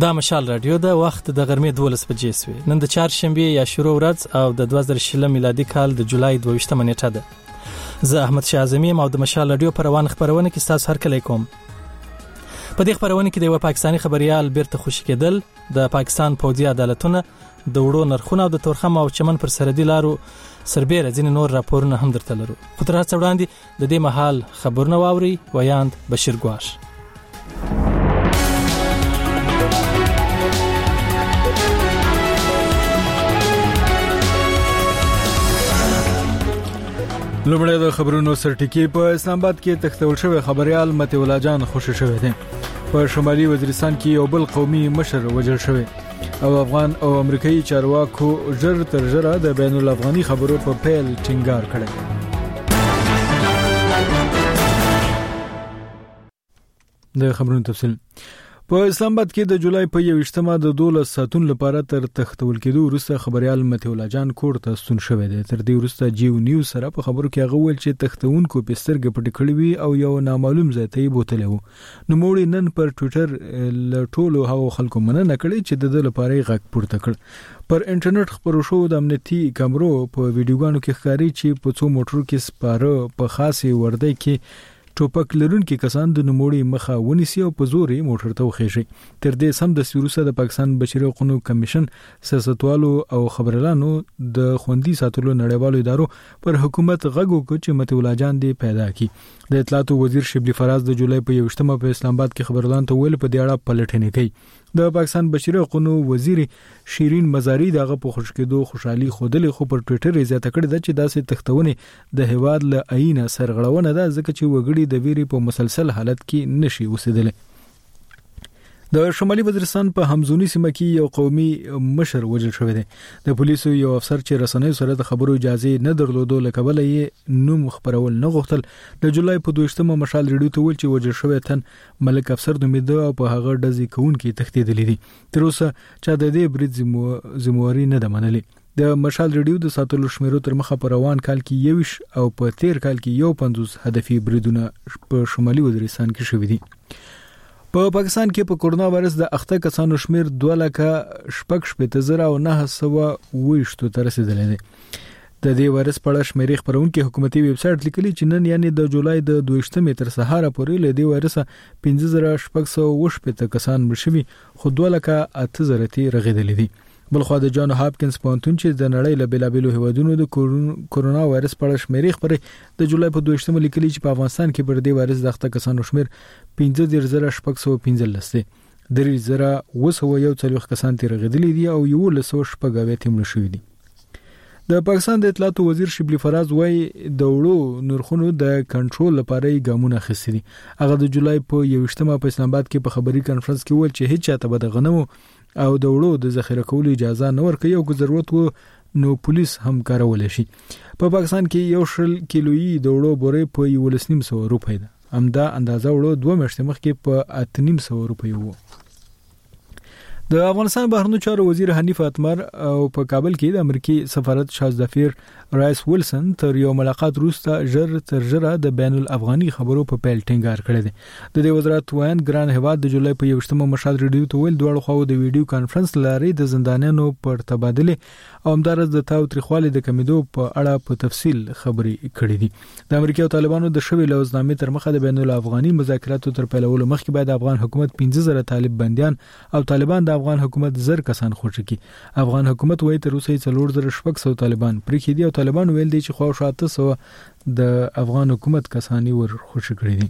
دا مشال رادیو د وخت د غرمې 12 بجې سوی. نن د چهارشنبه یا شروع ورځ او د 2020 میلادي کال د جولای 22 نیټه ده. زه احمد شاه اعظمي او د مشال رادیو پر روان خبرونه کې تاسو هر کله کوم. په دې خبرونه کې د یو پاکستاني خبريال بیرته خوشی کېدل، د پاکستان پوځي عدالتونه، د وړو نرخونه او د تورخم او چمن پر سرحدي لارو سربېره ځینې نور راپورونه هم درته لرو. خو تر هڅه وړاندې د دې مهال خبرونه واوري. ویاند بشیر ګواش. لومړی د خبرونو سرټکی. په اسلام آباد کې تختول شوی خبريال متي الله جان خوشی شوی دی. په شمالي وزیرستان کې یو بل قومي مشر وژل شوی او افغان او امریکایي چارواکو ژر تر ژره د بین الافغاني خبرو په پیل ټینګار کړی. د خبرونو تفصیل. په اسلام آباد کې د جولای په 21مه د 12 ساعتونو لپاره تر تختول کېدو وروسته خبريال متي الله جان کور ته ستون شوی دی. تر دې وروسته جیو نیوز سره په خبرو کې هغه ویل چې تختونکو په سترګې پټ کړی وی او یو نامعلوم ځای ته بوتلی وو. نو موړي نن پر ټوئیټر ل ټولو هغو خلکو مننه کړې چې د لپاره غږ پورته کړ. پر انټرنیټ خبرو شو د امنیتي کیمرو په ویډیوګانو کې ښکاري چې په څو موټرو کې سپاره په خاصه وردی کې ټوپک لرونکي کسان د نوموړي مخه ونیسي او په زوري موټر ته وخیژي. تر دې سم د سیروسه د پاکستان بشري حقوقو کمیشن سیاستوالو او خبرلانو د خوندي ساتلو نړیوالو ادارو پر حکومت غږ وکړ چې متي الله جان دی پیدا کی. د اطلاعاتو وزیر شبلی فراز د جولای په 21مه په اسلام آباد کې خبرلان ته ویل په دې اړه پلټنې کوي. د پاکستان بشري حقوقو وزیر شیرین مزاری دغه په خوشکېدو خوشحالي خودلې، خو پر ټوئیټر یې زیاته کړې ده چې داسې تختونه د هواد له عینه سرغړونه ده ځکه چې وګړي د ویري په مسلسل حالت کې نشي اوسېدل. د شمالي وزیرستان په همزونی سیمه کې یو قومي مشر وژل شوی دی. د پولیسو یو افسر چې رسنیو سره د خبرو اجازه نه درلوده لکه بل یې نوم خبرول نه غوښتل. د جولای په 22مه مشال ریډیو ته ویل چې وژل شوی تن ملک افسر نومېده او په هغه ډزې کوونکي تښتېدلی دي. تر اوسه چا د دې برید ذمہواري نه ده منلې. د مشال ریډیو د ساتلو شمیرو تر مخه په روان کال کې 21 او په تیر کال کې 50 هدفي بریدونه په شمالي وزیرستان کې شوي دي. په پاکستان کې په کورونا وایرس د اخته کسانو شمیر 2,9,920 ته رسیدلی دی. د دې وایرس په اړه شمیرې خبرونکي حکومتي ویب سټ لیکلي چې نن یعنی د جولای د 22مې تر سهار پورې له دې وایرس 15,620 کسان مړ شوي، خو 2,08,000 ته رغیدلي دي. بلخو د جان هاپکینز پوهنتون چې د نړۍ له بیلابیلو هیوادونو د کورونا وایرس په اړه شمیرې خبرې د جولای په 22مه لیکلي چې په افغانستان کې پر دې وایرس د اخته کسانو شمیر 15,615 دی. 3,941 کسان تیر غدلي دي او 1,190 مړ شوي دي. د پاکستان د اطلاعاتو وزیر شبلی فراز وايي د وړو نرخونو د کنټرول لپاره ګامونه اخیستي دي. هغه د جولای په 21مه په اسلام آباد کې په خبري کانفرنس کې ویل چې هیڅ چاته به د غنمو او د وړو د ذخیره کولو اجازه نه ورکوي او که ضرورت و نو پولیس هم کارول شي. په پاکستان کې 1 کیلویي د وړو بورې په 1,900 روپۍ ده. همدا اندازه وړو 2 میاشتې مخکې په 8,900 روپۍ وو. د افغانستان بهرنیو چارو وزیر حنیف اتمر او په کابل کې د امریکای سفارت شازدفیر رایس ویلسن تر یو ملاقات وروسته ژر تر ژره د بین الافغاني خبرو په پیل ټینګار کړی دی. د دې وزارت وایي ګران هواد د جولای په 21مه مشال ریډیو ته ویل دوه خو د ویډیو کانفرنس لاري د زندانیانو پر تبادله او همدارس د تاو تریخوالي د کمیدو په اړه په تفصیل خبري کړې دي. د امریکا او طالبانو د شوی لوزنامې تر مخه د بین الافغاني مذاکراتو تر پیلولو مخکې باید افغان حکومت 15,000 طالب بنديان او طالبان د افغان حکومت زر کسان خوشی کی. افغان حکومت وایي تر اوسه 4,600 طالبان پرې دي او طالبان ویل دي چې خو شاته سو د افغان حکومت کسانی ور خوشی کړی دي.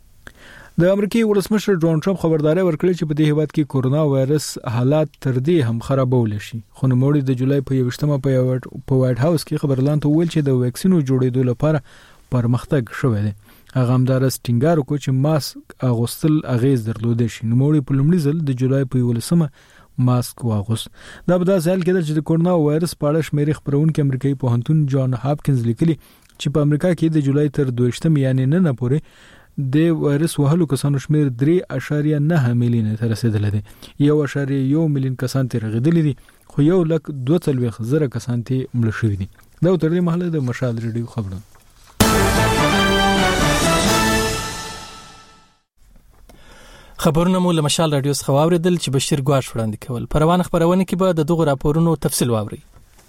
د امریکای ولسمشر ډونالد ټرمپ خبرداري ورکړه چې په دې هیواد کې کورونا وایرس حالات تر دې هم خرابول شي. خو نو موږ د جولای په 21مه په وایټ هاوس کې خبرلان ته ویل چې د ویکسینو جوړېدو لپاره پرمختګ شوی دی. هغه همدارس ټینګار وکړ چې ماسک اغوستل اغیز درلود شي. نو موږ په لومړي ځل د جولای په 11مه ماسک واغوست. دا په داسې حال کې چې د کورونا وایرس په اړه شمیرې خبرونکي امریکایي پوهنتون جان هاپکینز لیکلي چې په امریکا کې د جولای تر 22مه یعنی نن پورې د وایرس وهلو کسانو شمیر 3.9 میلیون ته رسیدلی دی. 1.1 میلیون کسان ته رغیدلی دي خو 1,42,000 کسان ته مړ شوي دي. دا تر دې مهاله د مشال ریډیو خبرونه. خبرونه مو له مشال رادیو څخه واوریدل چې بشیر ګواش وړاندې کول. په روانه خبرونه کې به د دغه راپورونو تفصیل واوري.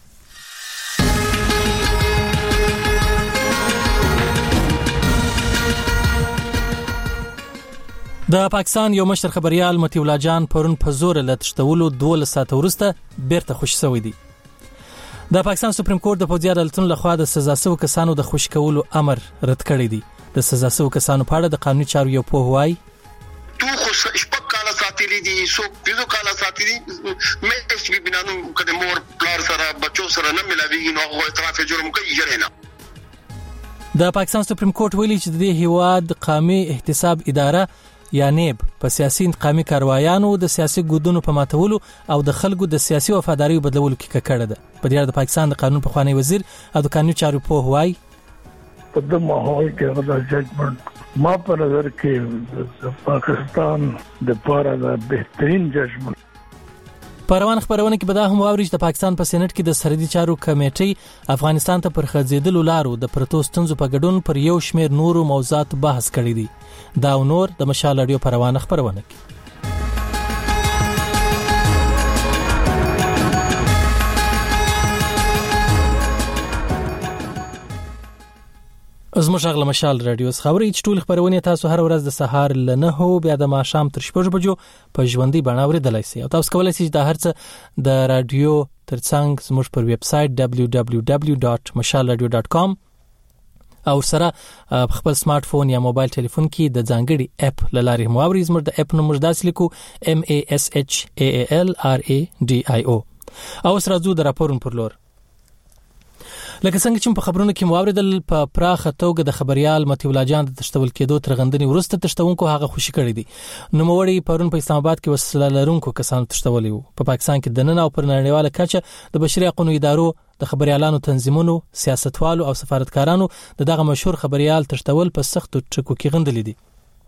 د پاکستان یو مشر خبريال متي الله جان پرون په زور له تشتولو 12 ساعت وروسته بیرته خوشی شوی دی. د پاکستان سپریم کورټ د پوځي عدالتونو لخوا د سزا سو کسانو د خوشی کولو امر رد کړی دی. د سزا سو کسانو په اړه د قانوني چارو یو په هوای تو خو شپږ کاله ساتلی دي، سو پیزو کاله ساتلی مې اس بي بنانو کده مور پلار سره بچو سره نه ملاويږي نو هغه اعتراف جرم کوي جرینا. د پاکستان سپریم کورټ ویلي چې د هیواد قومي احتساب اداره یا نیب په سیاسي انتقامي کاروایانو د سیاسي ګوندونو په ماتولو او د خلکو د سیاسي وفاداری بدلولو کې کړه ده. په دې اړه د پاکستان د قانون پخوانی وزیر او د قانوني چارو په هوای په د ماحول کې غوډه ججمنټ ما په نظر کې پاکستان د پاره د بهترین ججمنټ. په روان خبرونه کې به دا هم واوري چې د پاکستان په سېنات کې د سرحدي چارو کمیټې افغانستان ته پر خځېدلو لارو د پروتو ستونزو په ګډون پر یو شمېر نورو موضوعات بحث کړی دی. دا نور د مشال رادیو په روانه خبرونه کې. زموږ غل مشال رادیو خبري چې ټول خبرونه تاسو هر ورځ د سهار ل 9 بیا د ماښام تر 6 بجو په ژوندۍ بڼه اوریدلای شئ. او تاسو کولی شئ د هرڅه د رادیو ترڅنګ زموږ پر ویب سټ www.mashalradio.com او سره خپل سمارټ فون یا موبایل ټلیفون کې د ځانګړي اپ لارې مواري. زموږ د اپ نوم داس لیکو MASHALRADIO. او سره زو د راپورون پر لور لکه څنګه چې په خبرونو کې موریدل په پراخه توګه د خبريال متي الله جان د تشتول کېدو ترغندنی ورسته تشتونکو هغه خوشی کړی دي. نو موړی پرون په اسلام آباد کې وسله لرونکو کسانو تشتولي وو. په پاکستان کې د نن او پر نړیواله کچه د بشري حقوقو ادارو د خبريالانو تنظیمونو سیاستوالو او سفارتکارانو دغه مشهور خبريال تشتول په سخت ټکو کې غندلې دي.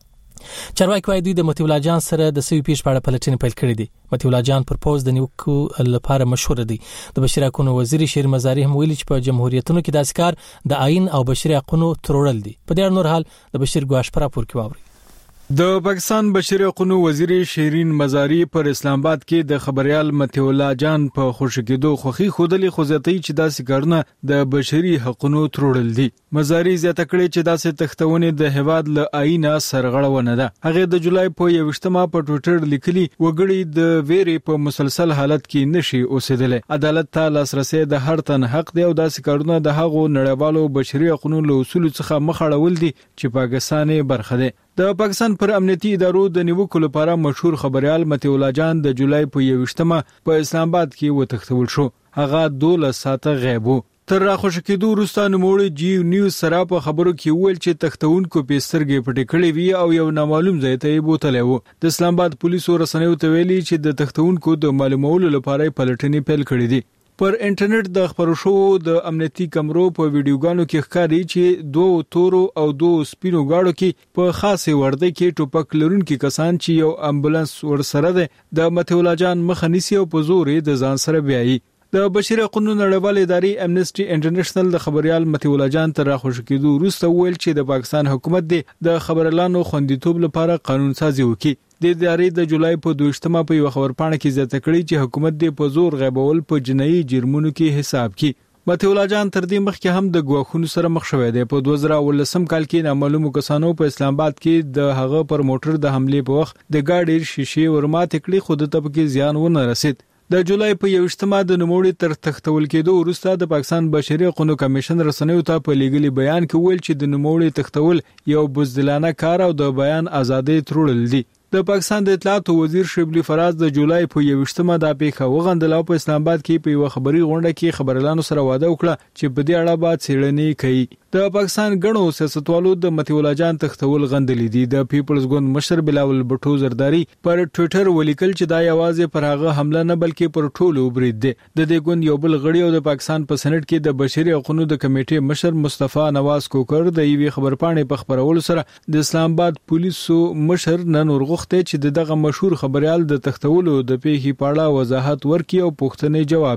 چارواکي وايي دوی د متي الله جان سره د سوي پیش په اړه پلټنې پیل کړې دي. متي الله جان پر پوز د نیوکو لپاره مشهور دی. د بشري حقوقو وزیر شیر مزاری هم ویلي چې په جمهوریتونو کې د اسکار د آئین او بشري حقوقو ترورل دي. په دې نور حال د بشیر ګواش پر راپور کې واوري. د پاکستان بشري حقوقو وزیر شیرین مزاری پر اسلام آباد کې د خبريال متي الله جان په خوشی کېدو خوخي خودلی خوځتي چې داسې کارونه د بشري حقوقو ترورل دي. مزاری زیاته کړې چې داسې تختونه د هواد له آئین سرغړونه ده. هغه د جولای په 21مه په ټوئیټر لیکلي وګړي د ویرې په مسلسل حالت کې نشي اوسېدل. عدالت ته لاسرسي د هر تن حق دی او داسې کارونه د هغو نړیوالو بشري حقوقو له اصول څخه مخاړول دي چې پاکستان برخه ده. د پاکستان پر امنیتي ادارو د نیوکو لپاره مشهور خبريال متي الله جان د جولای په 21مه په اسلام آباد کې وتښتول شو. هغه 12 ساعته غیب وو. تر راخوش کېدو وروسته نوموړی جی نیوز سره په خبرو کې ویل چې تختونکو په سترګې پټې کړې وی او یو نامعلوم ځای ته بوتلې وو. د اسلام آباد پولیسو رسنیو ته ویلي چې د تختونکو د معلومولو لپاره پلټنې پیل کړې دي. پر انټرنیټ د خبرو شو د امنیتي کمرو په ویډیوګانو کې ښکاري چې 2 تورو او 2 سپینو گاډو کې په خاصه ورده کې ټوپک لرونکي کسان چې یو امبولانس ورسره ده د متي الله جان مخنیسي او په زور د ځان سره بیایي. د بشري حقوقو نړیوال ادارې امنیسټي انټرنیشنل د خبريال متي الله جان تر راخوش کېدو وروسته ویل چې د پاکستان حکومت د خبريالانو خوندیتوب لپاره قانون سازي وکړي. د ادارې د جولای په 22مه په یو خبرپاڼه کې زیاته کړې چې حکومت د په زور غیبول په جنایي جرمونو کې حساب کړي. متي الله جان تر دې مخکې هم د ګواښونو سره مخ شوی دی. په 2019 کال کې نامعلومو کسانو په اسلام آباد کې د هغه پر موټر د حمله په وخت د ګاډي شیشې ورمات کړې خو د طبقه زیان ونه رسید. د جولای په 21مه د نوموړي تر تختول کېدو وروسته د پاکستان بشري حقوقو کمیشن رسنیو ته په لیګلي بیان کې ویل چې د نوموړي تختول یو بزدلانه کار او د بیان ازادي ترورل دي. د پاکستان د اطلاعات وزیر شبلی فراز د جولای په 21مه د پیښه وغندل او په اسلام آباد کې په یو خبري غونډه کې خبريالانو سره وعده وکړه چې په دې اړه به څېړنې کوي. د پاکستان غنو سیاستوالو د متي الله جان تختول غندلې دي. د پیپلز ګوند مشر بلاول بټو زرداری پر ټوئیټر ولیکل چې دا یوازې پر هغه حمله نه بلکې پر ټولو برید دی. د دې ګوند یو بل غړي او د پاکستان په سېنات کې د بشري حقوقو د کمیټې مشر مصطفی نواز کوکر د یوې خبرپاڼې په خبرولو سره د اسلام آباد پولیسو مشر نن ورغوښته چې دغه مشهور خبريال د تختولو د پیښې په اړه وضاحت ورکړي او پوښتنې جواب کړي.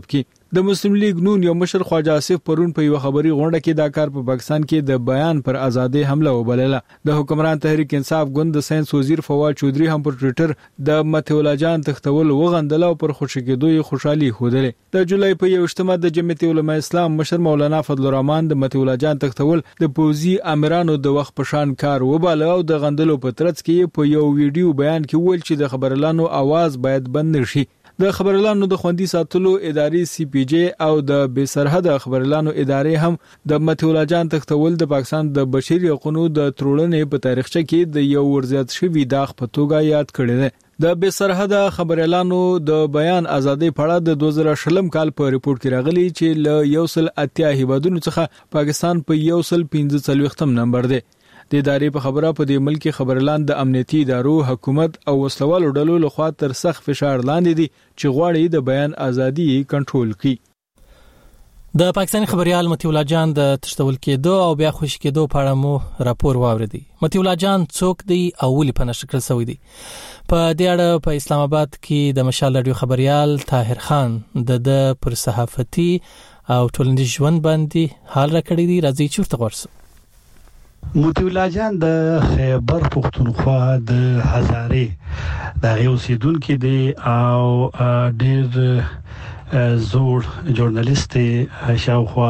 د مسلم لیگ نون یو مشر خواجه آصف پرون په یو خبري غونډه کې دا کار په پاکستان کې د بیان پر ازادي حمله وبلله. د حکمران تحریک انصاف ګوند د ساينس وزیر فواد چودري هم پر ټوئیټر د متي الله جان تختول وغندل او پر خوشی کېدوی خوشحالي خوده. د جولای په 21مه د جمعیت علماء اسلام مشر مولانا فضل الرحمن د متي الله جان تختول د پوزي امرانو د وخت پشان کار وباله او د غندلو په ترڅ کې په یو ویډیو بیان کې ویل چې د خبرلانو आवाज باید بند نشي. د خبرلانو د خوندي ساتلو ادارې سی پی جی او د بې سرحد خبرلانو ادارې هم د متي الله جان تختول د پاکستان د بشري حقوقو د ترورنې په تاریخچه کې د یو ورزيات شوی داغ په توګه یاد کړی دی. د بې سرحد خبرلانو د بیان ازادي په اړه د 2020 کال په ریپورت کې راغلی چې ل 180 هیوادونو څخه پاکستان په 145 نمبر دی. د ادارې په خبره په دې ملک خبرلان د امنیتي ادارو حکومت او وسلوالو ډلو لخوا تر سخت فشار لاندې دي چې غواړي د بیان ازادي کنټرول کړي. د پاکستاني خبريال متي الله جان د تشتول کېدو او بیا خوشی کېدو په اړه مو راپور واوریدي. متي الله جان څوک دی او ولې په نشر کړل شوی دی؟ په دې اړه په اسلام آباد کې د مشال رادیو خبريال طاهر خان د پر صحافتي او ټولنیز ژوند باندې حال راکړی دی. راځي چورته ورسو. متي الله جان د خیبر پختونخوا د هزارې د اوسیدونکو دی او ډېر زوړ ژورنالیست شاوخوا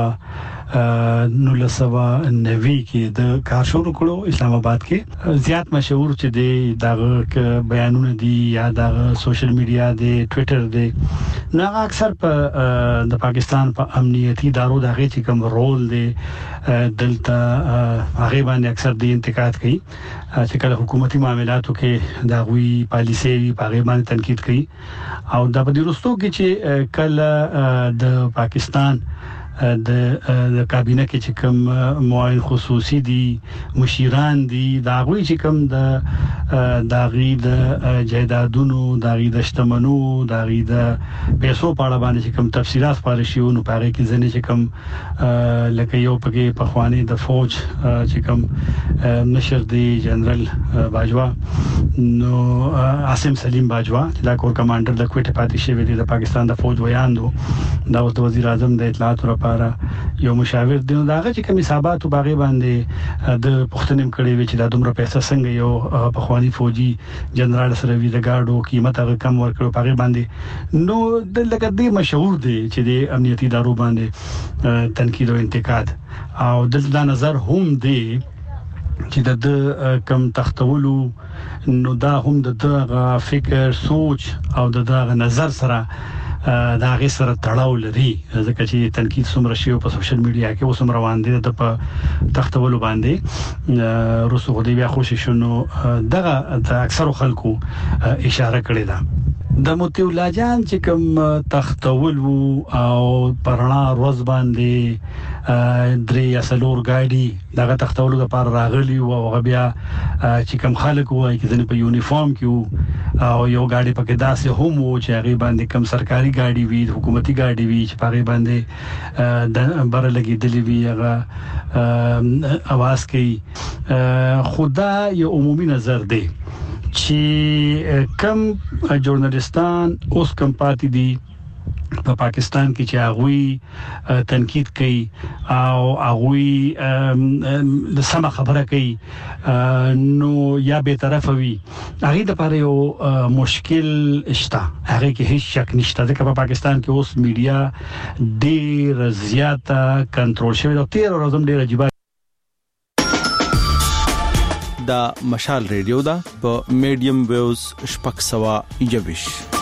1990 کې د کار شروع کړو اسلام آباد کې. زیات مشهور چې دی دغه بیانونه دي یا د سوشل میډیا دی ټوئیټر دی نه اکثر په د پاکستان په امنیتي ادارو دغه چې کوم رول دی دلته هغه باندې اکثر دی انتقاد کوي چې کله حکومتي معاملاتو کې دغوی پالیسي په هغه باندې تنقید کوي او د بدیرستو کې چې کله د پاکستان د کابینه کې چې کوم معاون خصوصي دي مشیران دي دا غوي چې کوم د داغي د جایدادونو داغي د شتمنو داغي د پیسو په اړه باندې چې کوم تفصيلات پارشيو نو پاره کې ځنه چې کوم لکه یو پکې په خواني د فوج چې کوم نشر دی جنرال باجوا نو عاصم سلیم باجوا چې دا کور کمانډر د کوټه پاتې شوی دی د پاکستان د فوج ویان دو دا اوس د وزیر اعظم د اطلاعات لپاره یو مشاور دی داغه چې کوم حسابات باغې باندې د پښتنیم کړي وی چې د دومره پیسې څنګه یو په خواني فوجي جنرال سره وی د ګاډو قیمت هغه کم ورکړو باغې باندې نو د لکه دی مشهور دی چې د امنیتي ادارو باندې تنقید او انتقاد او د نظر هم دی چې د کم تختولو نو دا هم د فکر سوچ او د نظر سره دا غي سره تړاو لري ځکه چې تنقید څومره شی په سوشل میډیا کې اوس روان دي د په تختولو باندې روسو غوډي بیا خوشی شونو دغه د اکثر خلکو اشاره کړې ده د متي الله جان چې کوم تختول او پرانا روز باندې درې اسلور ګاډي دغه تختولو لپاره راغلي او هغه بیا چې کوم خلک وایي چې ځنه په یونیفارم کې او یو ګاډي پکې داسې هم وو چې هغه باندې کوم سرکاري ګاډي وی حکومتي ګاډي وی چې پاره باندې د بر لګیدلې وی هغه اواز کوي خدا یو عمومي نظر دی چې کم ژورنالستان اوس کم پاتې دي په پاکستان کې چې هغه تنقید کوي او هغه د سم خبره کوي نو یا به طرف وي هغه د پاره یو مشکل شته هغه کې هیڅ شک نشته ځکه په پاکستان کې اوس میډیا ډیر زیاته کنټرول شوی او 13 ورځې ډیر عجیب دا مشال ریډیو دا په میډیم ویوز شپږ سوا یوش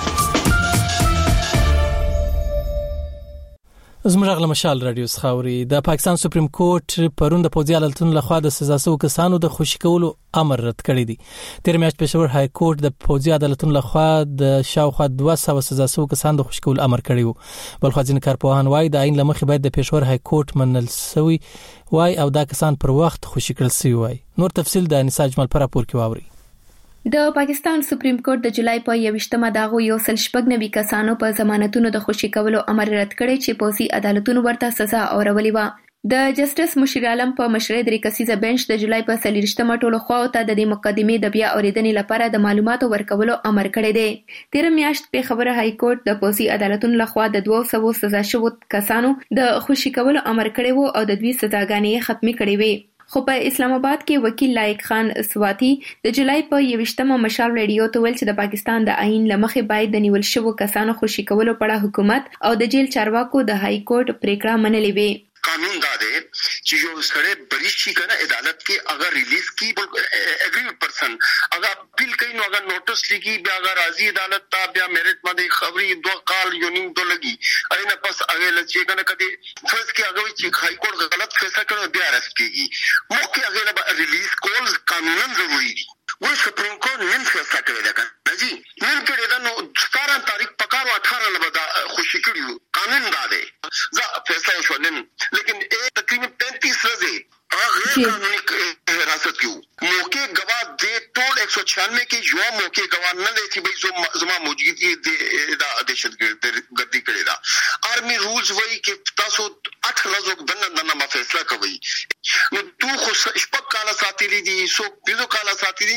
زموږ مشال رادیو خاوري د پاکستان سپریم کورټ پرون د پوځي عدالتونو لخوا د سزا سو کسانو د خوشی کولو امر رد کړی دی. تیر میاشت پېښور های کورټ د پوځي عدالتونو لخوا د شاوخوا 200 سزا سو کسانو د خوشی کولو امر کړی وو. بل خو ځین کارپوهان وایي د عین لمخې باید د پېښور های کورټ منل سوی وای او دا کسان پر وخت خوشی کړل سوی وای. نور تفصیل د انساج مل پر راپور کې واوري. د پاکستان سپریم کورټ د جولای په 28مه دغه یو سل شپږ کسانو په ضمانتونو د خوشی کولو امر رد کړی چې پوځي عدالتونو ورته سزا اورولې و. د جسټس مشیر عالم په مشرۍ د کسیزه بنچ د جولای په 23مه ټولو خواو ته د مقدمې د بیا اوریدنې لپاره د معلوماتو ورکولو امر کړی دی. تیر میاشت په خبره های کورټ د پوسی عدالتونو لخوا د 200 سزا شوو کسانو د خوشي کولو امر کړی وو او د دوی سزاګانې ختمي کړې وې. خو په اسلام آباد کې وکیل لایق خان سواتی د جولای په 21مه مشال ریډیو ته ویل چې د پاکستان د آئین لمخې باید د نیول شوو کسانو خوشي کولو په اړه حکومت او د جیل چارواکو د های کورټ پریکړه منلې وي. قانون دا دی چې یو سره بریښ شي کنه عدالت کې اگر ریلیز کی اګری پرسن اگر اپیل کوي نو اگر نوټس لګي بیا اگر راضي عدالت ته بیا میرټ باندې خبري 2 کال یو نیم دو لګي اینه پس هغه لچې کنه کدي فرض کې هغه چې هاي کورټ غلط فیصله کړو بیا رس کیږي مخکې هغه ریلیز کول قانونا ضروري دي. وای سپریم کورټ نن فیصله کړی دا کنه جی نن کړی دا نو 17 تاریخ پکارو 18 لبدا خوشی کړیو قانون دا دی ځا فیصله شو نن لیکن تقریبا 35 ورځې غیر قانوني حراست کیو موقع گواہ دے ټول 196 کې یو موقع گواہ نه دی چې به زما موجودګي د دهشتګردي کړی دا. آرمي رولز وایي چې تاسو 8 ورځې دنه ما فیصله کوي نو تو خو شپږ کاله ساتلي دي سو 5 کاله ساتلي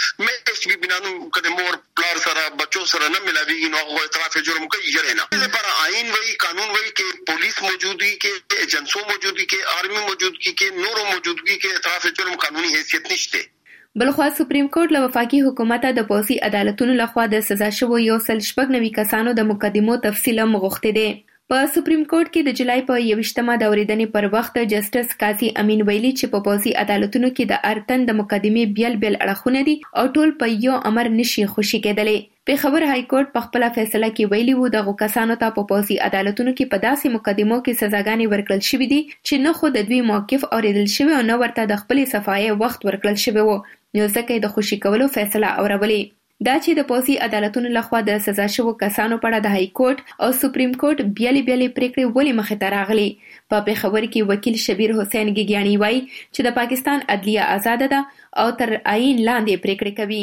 مې اس بي بنانو کده مور پلار سره بچو سره نه ملاويږي نو هغه اعتراف جرم کوي جره نه لپاره آئین وایي قانون وایي کې پولیس موجودي کې ایجنسو موجودي کې آرمي موجودي کې نورو موجودګي کې اعتراف جرم قانوني حیثیت نشته. بلخوا سپریم کورټ له وفاقي حکومت د پوسی عدالتونو لخوا د سزا شوو 190 کسانو د مقدمو تفصیل مغوښته دي. په سپریم کورټ کې د جولای په 21مه د اوریدنې پر وخت جسټس قاضي امین ویلي چې په پوسی عدالتونو کې د ارتن د مقدمې بیل اړخونه دي او ټول په یو امر نشي خوشي کېدلی. په خبر های کورټ په خپل فیصله کې ویلي وو د کسانو ته په پوسی عدالتونو کې په داسې مقدمو کې سزاګانې ورکړل شوې دي چې نه خو د دوی موقف اوریدل شوی او نه ورته د خپل صفایي وخت ورکړل شوی وو نو ځکه د خوشي کولو فیصله اورولې. دا چې د پوسی عدالتونو لخوا د سزا شوو کسانو په اړه د های کورټ او سپریم کورټ بیلې پریکړې ولې مخې ته راغلي. په خبر کې وکیل شبیر حسین ګیګیانی وایي چې د پاکستان عدلیه آزاد ده او تر آئین لاندې پریکړې کوي.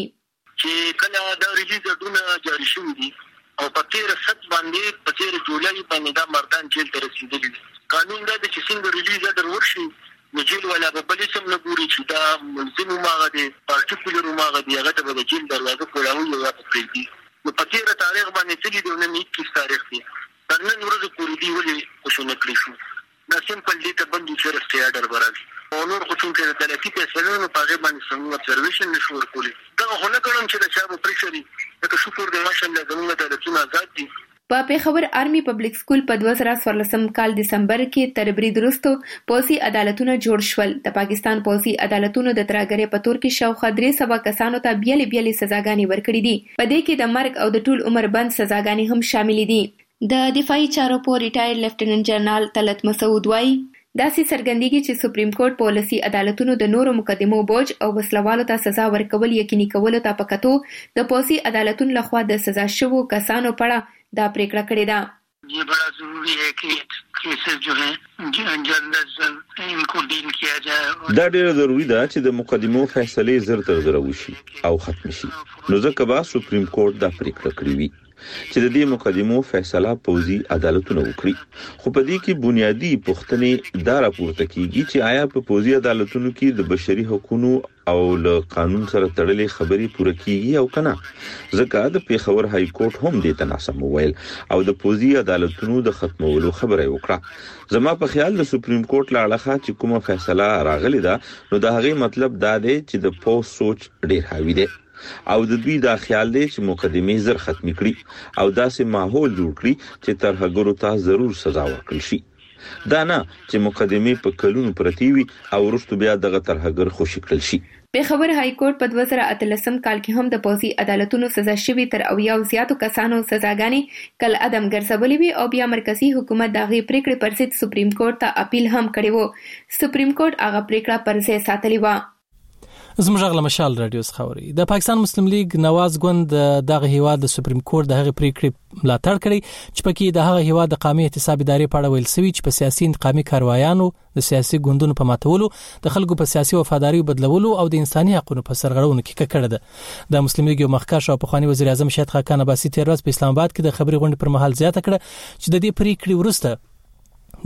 چې کله د ریلیزونه جاری شوې دي او په 13 باندې په 13 جولای باندې دا مردان جیل ته رسیدلي قانون دا چې څنګه ریلیز در ورشي جیل ولا په بل سم نه ګوري چې دا ملزم ماغه دي پارټیکولر ماغه دی هغه ته د جیل دروازه کولاوي یا پریږدي نو په 13 تاریخ باندې چې دی نو 21 تاریخ دی تر نن ورځې پورې دی ولې خوشونه کړی شو دا سیمپل دی ته بندي چې رسټي آرډر برابر او نور خصوصا چې د تلفي په پاغه باندې سم ابزرویشن نشو ورکولي دا خو نه کوم چې د شابه پریشري ته شکر دی ماشاءالله زموږ د رسونه آزاد دي. په پیښور آرمي پبلک سکول په 2014 کال دسمبر کې تر برید وروسته پوسی عدالتونه جوړ شول. د پاکستان پوسی عدالتونو د ترګرې په تور کې شاوخوا 300 کسانو ته بیلې سزاګانې ورکړې دي. په دې کې د مرګ او د ټول عمر بند سزاګانې هم شامل دي. د دفاعي چارو په ریټایر لیفټیننټ جنرال طلعت مسعود وایي داسې څرګندېږي چې سپریم کورټ پالیسي عدالتونو د نورو مقدمو بوج او وسلوالو ته سزا ورکول یقیني کولو ته پکاتو د پوسی عدالتونو لخوا د سزا شوو کسانو په دا پریکړه کړې ده. یہ بڑا ضروری ہے کہ کیسز جو ہیں جلد از جلد ان کو ڈیل کیا جائے. دا ډیره ضروری ده چې د مقدمو فیصله زر تر زر وشي او ختم شي. نو ځکه به سپریم کورټ دا پریکړه کړې وي چې د دې مقدمو فیصله پوزي عدالتونه وکړي. خو په دې کې بنیادی پوښتنې دا راپورته کیږي چې آیا په پوزي عدالتونو کې د بشري حقوقو او له قانون سره تړلې خبرې پوره کیږي او کنه. ځکه د پیښور های کورټ هم دې تناسب وویل او د پوزي عدالتونو د ختمولو خبره وکړه. زما په خیال د سپریم کورټ لاړه چې کومه فیصله راغلی ده نو د هغه مطلب دا دی چې د پوس سوچ ډیر حاوی دی او د دوی دا خیال دی چې مقدمه زر ختم کړي او داسې ماحول جوړ کړي چې ترهګرو ته ضرور سزا ورکړي شي. دا نه چې مقدمه په کلونو پرتی وي او وروسته بیا دغه ترهګر خوشی کړل شي. په خبر های کورټ په 2013 کال کې هم د پوسی عدالتونو سزا شوی تر او یو زیاتو کسانو سزاګانې کل عدم ګرځولې وي او بیا مرکزی حکومت دغه پریکړې پر ضد سپریم کورټ ته اپیل هم کړی وو. سپریم کورټ هغه پریکړه پر ځای ساتلې و. زموږ غږ مشال رادیو خبري د پاکستان مسلم لیگ نواز ګوند دغه هیواد د سپریم کورټ دغه پریکړې ملاتړ کړي چې پکې دغه هیواد د قومي احتساب ادارې په اړه ویل سوي چې په سیاسي انتقامي کاروایانو د سیاسي ګوندونو په ماتولو د خلکو په سیاسي وفاداری بدلولو او د انساني حقوقو په سرغړونو کې کړه ده. د مسلم لیگ یو مخکښ او پخوانی وزیر اعظم شهید خاقان عباسي تیر ورځ په اسلام آباد کې د خبري غونډې پر مهال زیاته کړه چې د دې پریکړې وروسته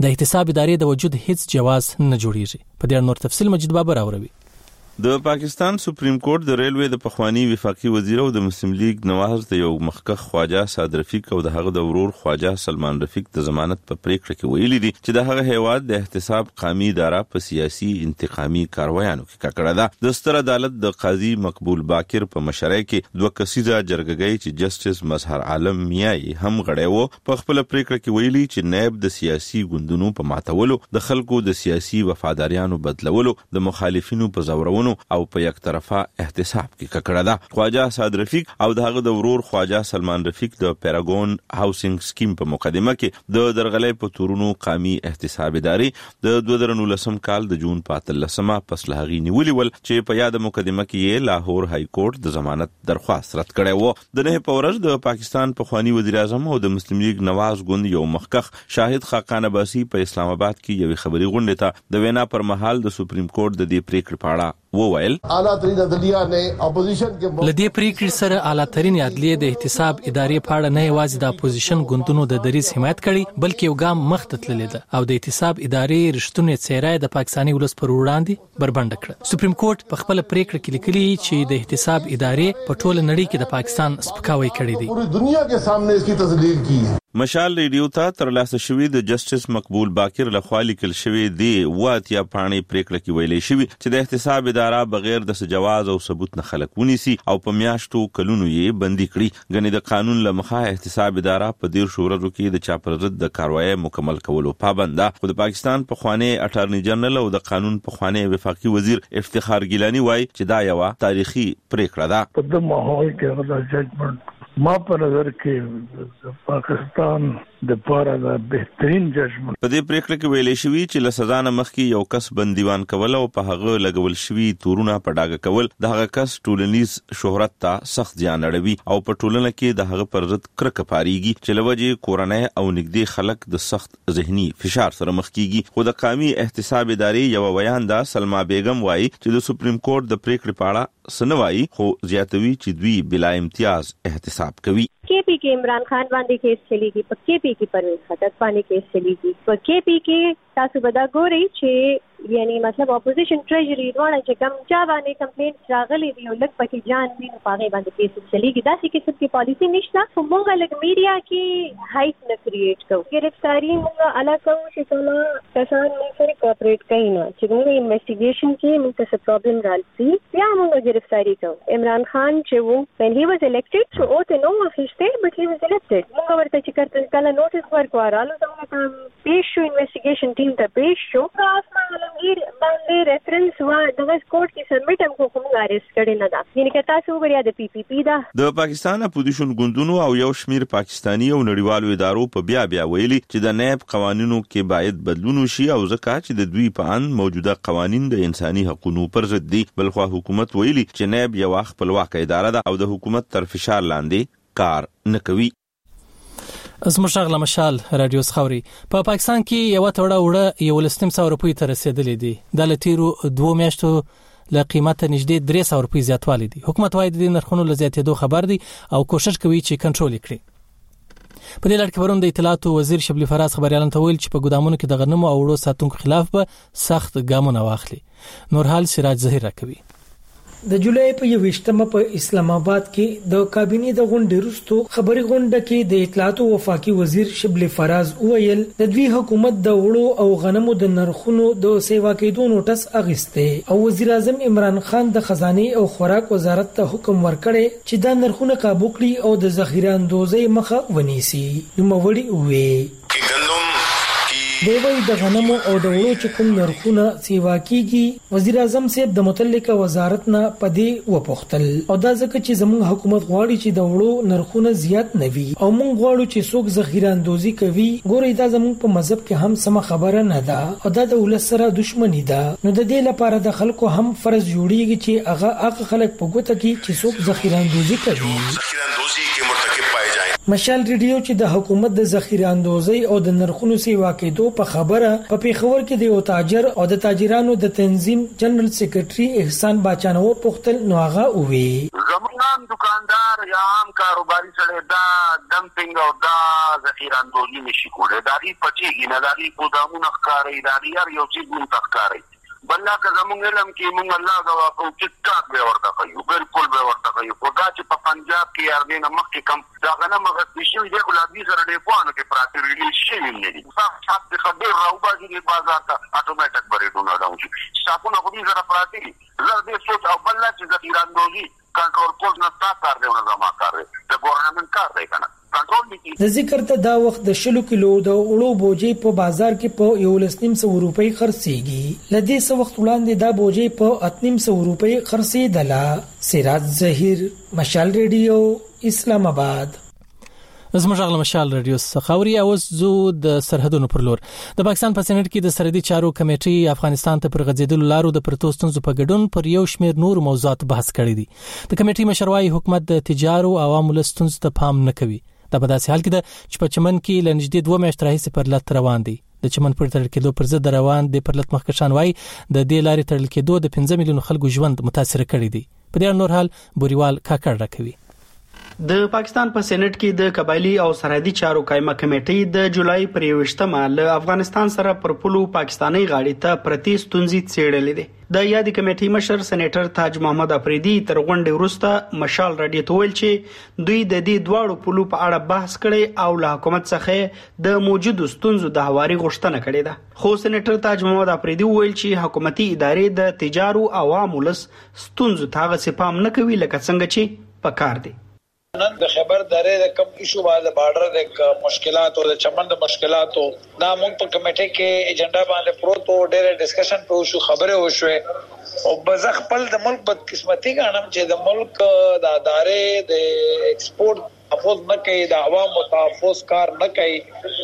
د احتساب ادارې د وجود هیڅ جواز نه جوړیږي. په دې نور تفصیل مجید بابر راوړي. د پاکستان سپریم کورټ د ریلوی د پخوانی وفاقي وزیر او د مسلم لیگ نواز د یو مخکخ خواجه سعد رفیق او د هغه د ورور خواجه سلمان رفیق د ضمانت په پریکړه کې ویلي دي چې د هغه هیواد د احتساب قومي اداره په سیاسي انتقامي کاروایانو کې ککړه ده. د ستر عدالت د قاضي مقبول باکر په مشرۍ کې دوه کسیزه جرګګۍ چې جسټس مظهر عالم میای هم غړی وو په خپل پریکړه کې ویلي چې نائب د سیاسي ګوندونو په ماتولو، د خلکو د سیاسي وفاداریانو بدلولو، د مخالفینو په زورونو او په یک طرفه احتساب کې ککړه ده. خواجه سعد رفیق او د هغه د ورور خواجه سلمان رفیق د پیراګون هاوسینګ سکیم په مقدمه کې د درغلې په تورونو قومي احتساب ادارې د 2019 کال د جون 15 پس له هغې نیولې ول چې په یاد مقدمه کې لاهور های کورټ د ضمانت درخواست رد کړی و. د نه په ورځ د پاکستان پخوانی وزیر اعظم او د مسلم لیگ نواز ګوند یو مخکخ شاهد خاقان عباسی په اسلام آباد کې یو خبري غونډه ته د وینا پر مهال د سپریم کورټ د دې پریکړې په اړه وویل. اعلی ترین عدلیه نه اپوزیشن کې لدې پریکړې سره اعلی ترین عدلیه د احتساب ادارې په اړه نه یوازې د اپوزیشن ګوندونو د دریز حمایت کړي بلکې یو ګام مخته تللی ده او د احتساب ادارې رښتونی څیره د پاکستاني ولس پر وړاندې بربنډ کړه. سپریم کورټ په خپل پریکړه کې لیکلي چې د احتساب ادارې په ټوله نړۍ کې د پاکستان سپکاوی کړی دی. پوری دنیا کے سامنے اس کی تصدیق کی ہے. مشال ریډیو ته ترلاسه شوی د جسټس مقبول باکر لخوا لیکل شوی دی واتیا پانی پریکړه کې ویلې شوی چې د احتساب اداره بغیر د جواز او ثبوت نه خلک ونیسي او په میاشتو کلونو یې بندي کړي. غنی د قانون لمخه احتساب اداره په ډیر شورو کې د چاپر ضد د کاروایی مکمل کولو پابند ده. خو د پاکستان پخوانی اټارنی جنرال او د قانون پخوانی وفاقي وزیر افتخار ګیلانی وایي چې دا یو تاریخي پریکړه ده. په د ماحول کې غدا ججمنټ ما په نظر کې پاکستان د پاره د بهترین ججمنټ. په دې پریکړه کې ویل شوی چې له سزا نه مخکې یو کس بندیوان کول او په هغه لګول شوی تورونه په ډاګه کول د هغه کس ټولنیز شهرت ته سخت زیان اړوي او په ټولنه کې د هغه پر ضد کرکه پاریږي چې لوجه کورنۍ او نږدې خلک د سخت ذهني فشار سره مخ کیږي. خو د قومي احتساب ادارې یو بیان دا سلما بیگم وایي چې د سپریم کورټ د پریکړې په اړه سنوي خو زیاتوي چې دوی بلا امتیاز احتساب کوي. केपी के इमरान खान बांधे केस चलेगी पर केपी की परवेज खटक बांधे केस चलेगी पर केपी के तासु बदा गोरी छे यानी मतलब अपोजिशन ट्रेजरी द्वारा چې کم چا باندې کمپلینټ راغلي دی او لږ پکې جان وین پاغه باندې کیس چلیږي دا چې کیسه کې پالیسی نشته. موږ لږ میډیا کې هایپ نه کریټ کوو. گرفتاری موږ علاقه چې ټول کسان موږ سره کوپریټ کوي نه چې موږ انویسټیګیشن کې موږ څه پرابلم راځي بیا موږ گرفتاری کوو. عمران خان چې وو when he was elected so او ته نو اخیسته but he was elected. موږ ورته چې کړه کله نوټس ورکوارالو څنګه پیش شو انویسټیګیشن ټیم ته پیش شو خاص غیر باندې ریفرنس وا دغه کورټ کې سبمیټ هم کوم غارس کړي نه دا یعنی که تاسو وګورئ د پی پی پی دا د پاکستان اپوزیشن ګوندونو او یو شمیر پاکستانی او نړیوالو ادارو په بیا ویلي چې د نائب قوانینو کې باید بدلون وشي او ځکه چې د دوی په ان موجوده قوانین د انساني حقوقو پر ضد دي. بلخو حکومت ویلي چې نائب یو خپلواک اداره ده او د حکومت تر فشار لاندې کار نه کوي. زموږ شغله مشال رادیو خوري په پاکستان کې یو وړه 1.5 روپۍ ته رسیدلې دي. د لتیرو 2 میاشتو له قیمته نږدې 300 روپۍ زیاتوالی دي. حکومت وايي د نرخونو له زیاتېدو خبر دي او کوشش کوي چې کنټرول کړي. په دې لړ کې پرون د اطلاعات وزیر شبلی فراز خبريالان ته ویل چې په ګدامونو کې د غنمو او وړو ساتونکو خلاف به سخت ګامونه واخلي. نورحال سراج ظهیر راکوي. د جولای په 28مه په اسلام آباد کې د کابینې د غونډې وروسته خبري غونډه کې د اطلاعات او وفاقي وزیر شبلی فراز ویل د دوی حکومت د وړو او غنمو د نرخونو د سیوا کېدو نوټس اغسته او وزیر اعظم عمران خان د خزانه او خوراک وزارت ته حکم ورکړی چې دا نرخونه قابو کړي او د ذخیره اندوزۍ مخه ونیسي. نو وړي وې دوی د غنمو او د وړو چې کوم نرخونه سیوا کیږي وزیر اعظم صاحب د متعلقه وزارت نه پدې وپوښتل او دا ځکه چې زموږ حکومت غواړي چې د وړو نرخونه زیات نه وي او موږ غواړو چې څوک ذخیره اندوزي کوي. ګورې دا زموږ په مذهب کې هم سم خبره نه ده او دا د ولس سره دښمنی ده. نو د دې لپاره د خلکو هم فرض جوړیږي چې هغه خلک په ګوته کې چې څوک ذخیره اندوزي کوي. مشال ریډیو چې د حکومت د ذخیره اندوزۍ او د نرخونو سیوا کېدو په خبره په پیښور کې د یو تاجر او د تاجرانو د تنظیم جنرال سیکریټري احسان باچانو پوښتل نو هغه وی زمونږ عام دکاندار یا عام کاروباري سره دا ډمپینګ او دا ذخیره اندوزي نشي کولای. دا غي پټيږي نه، دا غي ګودامونه ښکاري، دا غي هر یو چیز مونږ ښکاري. بلکې که زمونږ علم کې مونږ الله غوا کو چټاک به ورته کوي، بالکل به ورته کوي. خو دا چې په پنجاب کې یار دینه مخکې کم دا غنم غوښتي شي د ګلابي سره د پوانو کې پراته ریلیز شي نه دي. صاحب د خبر راوباسي د بازار ته اتوماتیک بریډونه راوځي. صاحبونه خو دې سره پراته دي. زه دې سوچ او بل چې ذخیره اندوزي کنټرول کول نه تا کار دی او نه زما کار دی، د ګورنمنت کار دی کنه. د ذکر ته دا وخت د 100 کیلو د اړو بوجي په بازار کې په 1.5 روپۍ خرڅيږي. لدې څو وخت وړاندې دا بوجي په 800 روپۍ خرڅېدله. سراج ظهیر، مشال ریډیو، اسلام آباد. زموږ غل مشال ریډیو څخه اوس زو د سرحدونو پر لور د پاکستان په سېنات کې د سرحدي چارو کمیټې افغانستان ته پر غځېدلو لارو د پروتستانو په ګډون پر یو شمېر نور موضوعات بحث کړی دي. د کمیټې مشروعي حکومت د تجارو او عوامو لستونز ته پام نه کوي. دا په داسې حال کې ده چې په چمن کې لنجدي 2 میاشتې راهیسې پر لټ روان دي. د چمن پر تړل کېدو پر ضد روان دي پر لټ مخکشان وای د دې لارې تړل کېدو د 15 میلیون خلکو ژوند متاثر کړی دی. په دې نور حال بوريوال کاکړ راکوي. د پاکستان په سېنات کې د قبایلی او سرحدي چارو قائمه کمیټې د جولای پر 21مه له افغانستان سره پر پلو پاکستاني غاړي ته پرتی ستونزې څېړلې دي. د یادې کمیټې مشر سېنیټر تاج محمد افریدي تر غونډې وروسته مشال رادیو ته ویل چې دوی د دې دواړو پلو په اړه بحث کړي او له حکومت څخه د موجودو ستونزو د هواري غوښتنه کړې ده. خو سېنیټر تاج محمد افریدي ویل چې حکومتي ادارې د تجارو او عوامو لس ستونزو ته غوښتنه نه کوي لکه څنګه چې پکار دي. نن د خبر درې د کم ایشو باندې بارډر د مشکلات او د چمن د مشکلات او دا موږ په کمیټه کې ایجنډا باندې پروت او ډېر ډسکشن په شو خبره وشوه او بزخ خپل د ملک بد قسمتي غنم چې د ملک د ادارې د ایکسپورت تحفظ نه کوي، د عوامو تحفظ کار نه کوي.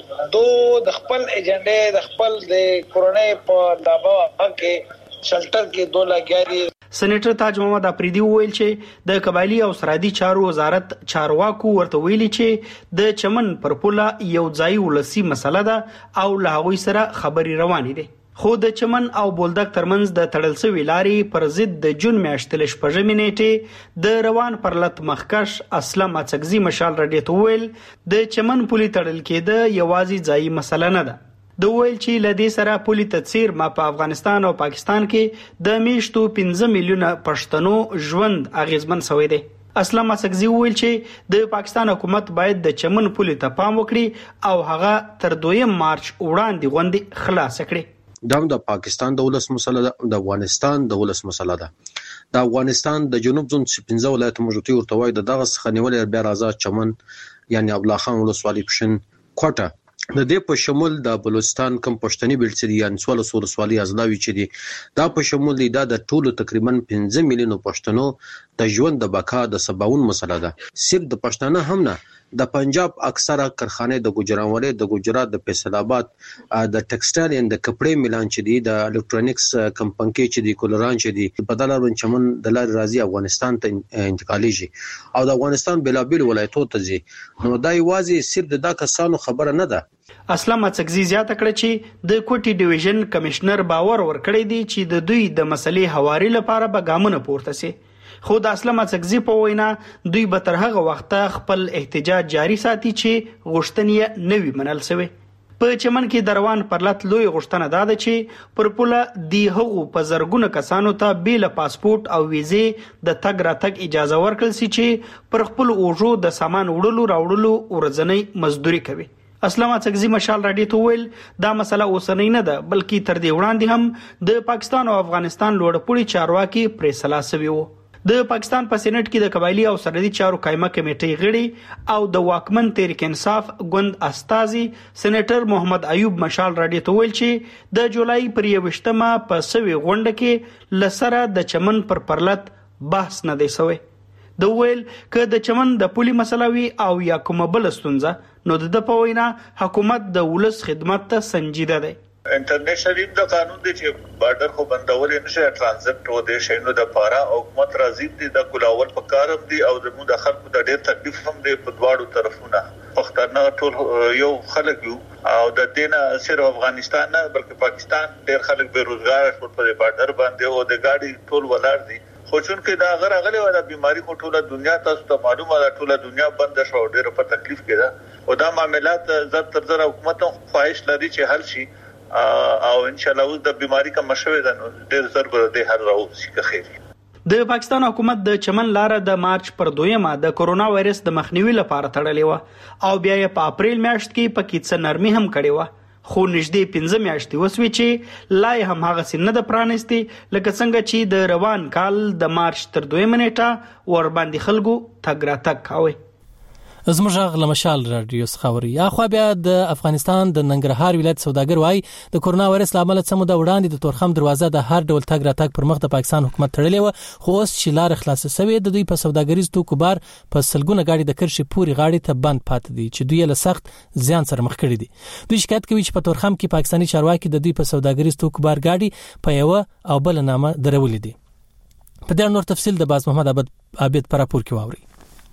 د خپل ایجنډا د خپل د کورونې په دابا کې شلټر کې 2 لګیاري. سېنیټر تاج محمد افریدي ویل چې د قبایلی او سرحدي چارو وزارت چارواکو ورته ویلي چې د چمن پر پوله یو ځای ولسی مسله ده او له هغوی سره خبري روانې دي. خو د چمن او بولدک ترمنځ د تړل شوی لارې پر ضد د جون میاشتې ل 15 نیټه د روان پر لټ مخکش اسلام اڅکزي مشال رډیټ ویل د چمن پولی تړل کېده یوازې ځای مسله نه ده. د ویل چې لدې سره پولی تطهیر ما په افغانستان او پاکستان کې د میشتو 15 میلیونه پښتنو ژوند اغیزمن شوی دی. اسلام اڅکزي ویل چې د پاکستان حکومت باید د چمن پولی ته پام وکړي او هغه تر 2 مارچ وړاندې غونډې خلاص کړي. دا د پاکستان د ولس مسله ده، د افغانستان د ولس مسله ده. د افغانستان د جنوب زون 15 ولایت موجودي ورته وای د دغه څخه نیولې بیا راځه چمن یعنی ابلا خان ولسوالۍ پښین کوټه د دې په شمول د بلوچستان کم پښتني بلڅ دي یعنی سوال سورسوالي ازلاوي چې دي دا په شمول دي د ټولو تقریبا 15 میلیونو پښتنو د ژوند د بقا د سباون مسله ده. صرف د پښتنه هم نه د پنجاب اکثره کارخانه د ګجرانوالي د ګجرات د فیصل آباد د ټیکسټایل اند د کپړې ملان چې دي د الکترونیکس کمپنۍ چې دي کولران چې دي په دلارون چمن د لار راځي افغانستان ته انتقالیږي او د افغانستان بلابل ولایتو ته ځي. نو دا یوازې صرف د کسانو خبره نه ده. اسلام اڅکزي زیاته کړه چې د کوټي ډیویژن کمشنر باور ورکړی دی چې د دوی د مسلې حواري لپاره به ګامونه پورته سي. خو د اسلام اڅکزي په وینا دوی به تر هغه وخته خپل احتجاج جاری ساتي چې غوښتنې نوي منل شوی. په چمن کې دروان پرلط لوی غوښتنه ده چې پر پوله دی هغو په زرګونه کسانو ته بیل پاسپورت او ویزې د تګ راتګ اجازه ورکړل سي چې پر خپل اوژو د سامان وړلو راوړلو ورځنی مزدوري کوي. اسلام اڅکزي مشال رادیو ته ویل دا مسله اوسنۍ نه ده بلکې تر دې وړاندې هم د پاکستان او افغانستان لوړپوړي چارواکي پرې سلا شوي وو. د پاکستان په سېنات کې د قبایلی او سرحدي چارو قائمه کمیټې غړي او د واکمن تحریک انصاف ګوند استازي سېنیټر محمد ایوب مشال رادیو ته ویل چې د جولای پر 21مه په سوي غونډه کې لسره د چمن پر پرلط بحث نه دی شوی. د ویل ک د چمن د پولی مسلوي او یا کومه بل ستونزه نو د پوینا حکومت د ولس خدمت ته سنجیده دی. انټرنیشنل د قانون دی چې بارډر خو بندول نشي ټرانزیت و دي شینو د پارا او حکومت راځي دي د کلاول په کارم دي او د مو د خلکو د ډېر تکلیف هم دی په دواړو طرفونو. پښتانه ټول یو خلک یو او د دینه صرف افغانستان نه بلکې پاکستان ډېر خلک بیروزګار شول په بارډر باندې او د ګاډي ټول ولاړ دي خو چون کې دا غره غلې و دا بیماری کو ټوله دنیا تاسو ته معلومه ده ټوله دنیا بند شو ډېر په تکلیف کې ده او دا معاملات زر تر زر حکومت خواهش لري چې حل شي او ان شاء الله د بیماری کا مشوي ده ډېر زر به د حل راوځي که خیر. د پاکستان حکومت د چمن لاره د مارچ پر 2 د کورونا وایرس د مخنیوي لپاره تړلې و او بیا په اپریل میاشت کې پکې څه نرمي هم کړې و، خو نږدې 15 میاشتې وسوي چې لا هم هغه سینه د پرانستي لکه څنګه چې د روان کال د مارچ تر 2 نیټه ور باندې خلکو تګ راتګ کاوه. زموږ غل مشال رادیو خبري اخو بیا د افغانستان د ننګرهار ولایت سوداګر وای د کورونا وایرس لامل څه مده وړاندې د تورخم دروازه د هر ډول تګ راتګ پر مخ د پاکستان حکومت تړلې و، خو اوس چې لار خلاص شوې د دوی په سوداګریز توکو بار په سلګونه گاډي د کرشي پوري غاړي ته بند پاتې دي چې دوی له سخت زیان سره مخ کړي دي. دوی شکایت کوي چې په تورخم کې پاکستاني چارواکي د دوی په سوداګریز توکو بار گاډي په یو او بل نامه درولې دي. په دې نور تفصیل د باز محمد عابد پر راپور کې واوري.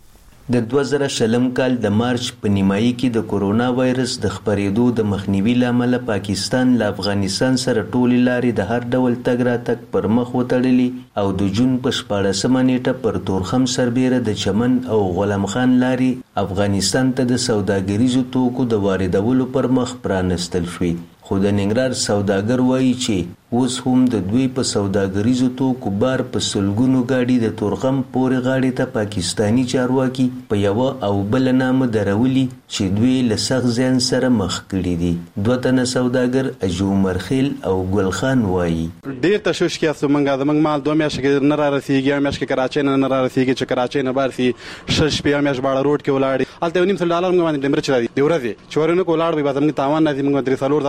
د 2020 کال د مارچ په نیمایي کې د کورونا وایرس د خپرېدو د مخنیوي لامل پاکستان له افغانستان سره ټولې لارې د هر ډول تګ راتګ پر مخ وتړلې او د جون په 14 نیټه پر تورخم سربېره د چمن او غلام خان لارې افغانستان ته د سوداګریزو توکو د واردولو پر مخ پرانستل شوې. خو د ننګرهار سوداګر وایي چې اوس هم د دوی په سوداګریزو توکو بار په سلګونو گاډي د تورخم پورې غاړي ته پاکستاني چارواکي په یو او بل نامه درولي چې دوی له سخت زیان سره مخ کړي دي. دوه تنه سوداګر اجو مرخیل او ګل خان وایي ډېر تشویش کې اسو منګه مال دوه میاشتې کې نه را رسیږي، میاشتې کې کراچۍ نه را رسیږي چې کراچۍ نه بار سي شش په میاشت باړه روډ کې ولاړی الته $1.5 باندې دمر چلا دي دی ورځي چورنه کولاړ به زموږ تاوان نه دي موږ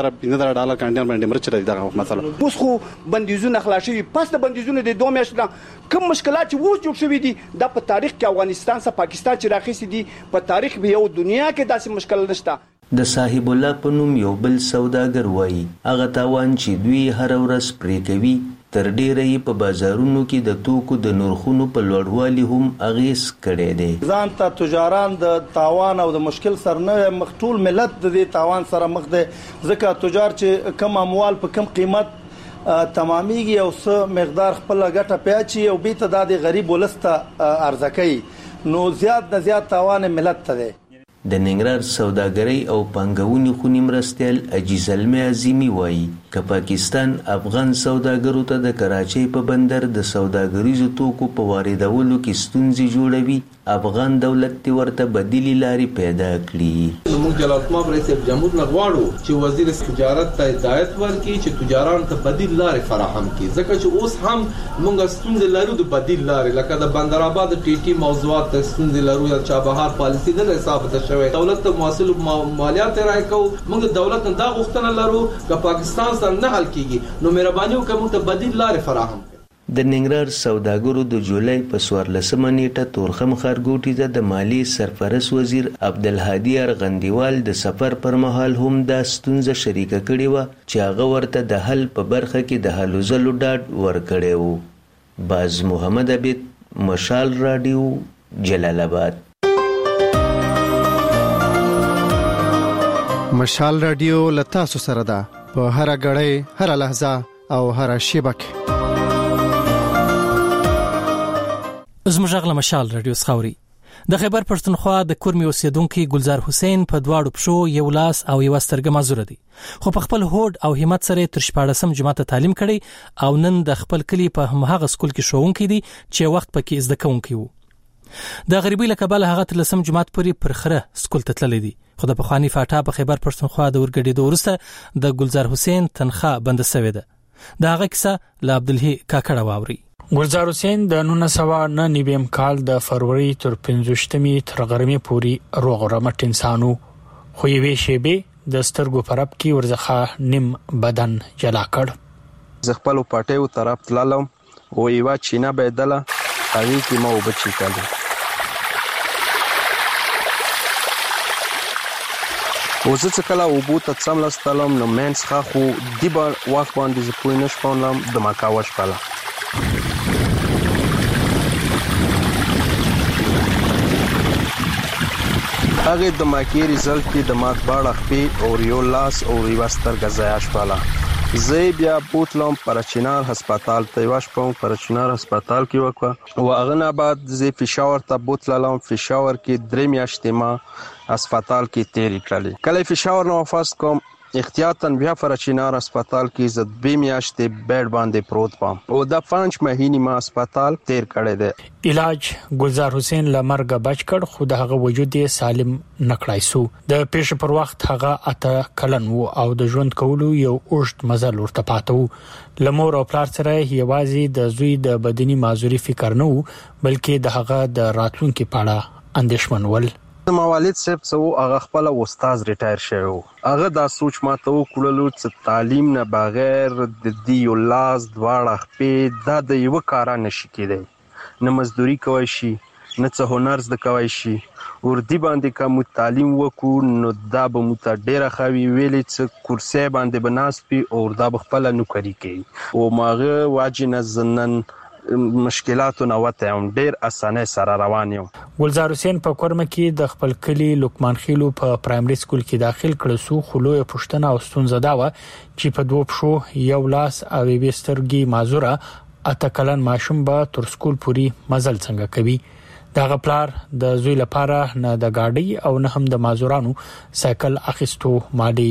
$3 کانټین باندې دمر چلا دي دا مسله اوس خو بندیزونه خلاصي پس د بندیزونه د 2 میاشتې کوم مشکلات چې اوس جوړ شوي دي د په تاریخ کې افغانستان سره پاکستان چې راخېسي دي په تاریخ به یو دنیا کې داسې مشکل نشته. د صاحب الله په نوم یو بل سوداګر وایي هغه تاوان چې دوی هر ورځ پرې کوي تر ډیره په بازارونو کې د توکو د نرخونو په لوړوالي هم اغیز کړي دي. ځان ته تجاران د تاوان او د مشکل سره نه مخټول ملت د دې تاوان سره مخ دي ځکه تجار چې کم اموال په کم قیمت تماميږي او څه مقدار خپل ګټه پیاچي او بیت د غریب ولسته ارزکای نو زیات نه زیات تاوان ملت ته دي. د ننګرهار سوداګرۍ او پانګونې خونی مرستیال عجیز علمي عظیمی وایي که پاکستان افغان سوداګرو ته د کراچۍ په بندر د سوداګریزو توکو په واردولو کې ستونزې جوړوي افغان دولت ته ورته بدیلی لارې پیدا کړي. موږ جلال طلب رئیس جمهور نه غواړو چې وزیر تجارت ته هدایت ورکړي چې تجاران ته بدیل لارې فراهم کړي ځکه چې اوس هم موږ ستونزې لرو د بدیل لارې لکه د بندر آباد ټي ټي موضوعات ستونزې لرو یا چابهار پالیسي د حساب ته دولت ته محصول مالیات راکو موږ دولت نه دا غوښتنه لرو چې پاکستان سره نه حل کیږي نو مهرباني وکړئ موږ ته بدیل لارې فراهم. د ننګرهار سوداګرو د جولای په 14 نیټه تورخم خارګوټي ته د مالی سرپرست وزیر عبدالهادي ارغندیوال د سفر پر مهال هم دا ستونزه شریکه کړې و چې هغه ورته د حل په برخه کې د هلو ځلو ډاډ ورکړی و. باز محمد عبید مشال رادیو جلال آباد. مشال رادیو لتاسو سره ده په هر غړې هر لحظه او هر شیبه کې. زموږ غل مشال رادیو خاوري د خیبر پښتونخوا د کورمي اوسیدونکو گلزار حسین په دواړو پښو یو لاس او یو سترګه معذور دي خو په خپل هوډ او همت سره تر 14 جماعت تعلیم کړي او نن د خپل کلی په همغه سکول کې شوونکي دي چې وخت پکې زده کوونکي وو. د غریبۍ له کبله هغه تر 10 جماعت پورې پر خره سکول ته تللی دي خو د پخوانی فاټا په خیبر پښتونخوا د ورګډېدو وروسته د گلزار حسین تنخواه بند شوې ده. دا هغه کیسه له عبدالهی کاکړه واوري. گلزار حسین د 1999 کال د فروری تر 15 تر غرمې پورې روغ رمټ انسانو خو یې شیبه د سترګو پرب کې ورزخه نیم بدن جلا کړ. ز خپل پټیو طرف تللم او یو چینه بدله اوی کی ما وبچی کړل او زه څه کله وبوت څم لاستلم نو مینس خو دی بار واک باندې ز پوینش پونلم د ماکاوش پالا هغه د ماکی ریزلټ کې د مات باړه خپې او یو لاس او ریواستر غزایش پالا زه بیا بوتلم پرچینار هسپتال ته واش په پرچینار هسپتال کې وکړه او هغه نه بعد زه فشاور ته بوتلم فشاور کې 3 میاشتې ما هسپتال کې تیری کړلې کله فشاور نو فاست کوم احتیاطاً بیا پرچینار هسپتال کې زه 2 میاشتې بیډ باندې پروت پام او دا 5 مهینې ما هسپتال تیر کړی دی علاج ګلزار حسین لمرګه بچ کړ خو د هغه وجود یې سالم نکړای سو د پیښې پر وخت هغه اته کلن وو او د ژوند کولو یو اوږد مزل ورته پاتو لمور او پلار سره یوازې د زوی د بدني معذوري فکر نه وو بلکې د هغه د راتلونکو په اړه اندېښمن ول ما والد صاحب څو هغه خپل استاد ریټایر شوی هغه دا سوچ ماته وکړلو چې تعلیم نه بغیر د دې لاس دواړه خپې دا د یو کار نشي کېدی نه مزدوري کوي شي نه څه هنر زده کوي شي وردی باندې کوم تعلیم وکړو نو دا به مو ته ډیره خوي ویلې چې کورسې باندې بناسپي او دا خپل نوکری کوي او ماغه واجنه زنن مشکلاتو نه وته هم ډیر اسانه سره روان یو ګلزار حسین په کورمه کې د خپل کلی لوکمان خیلو په پرایمري سکول کې داخل کړ سو خلوی پښتنه او ستونزه دا و چې په دوه پښو یو لاس او وسترګي معذوره اته کلن ماشوم به تر سکول پوری مزل څنګه کوي دا غپلار د زوی لپاره نه د گاډي او نه هم د معذورانو سایکل اخیستو مادي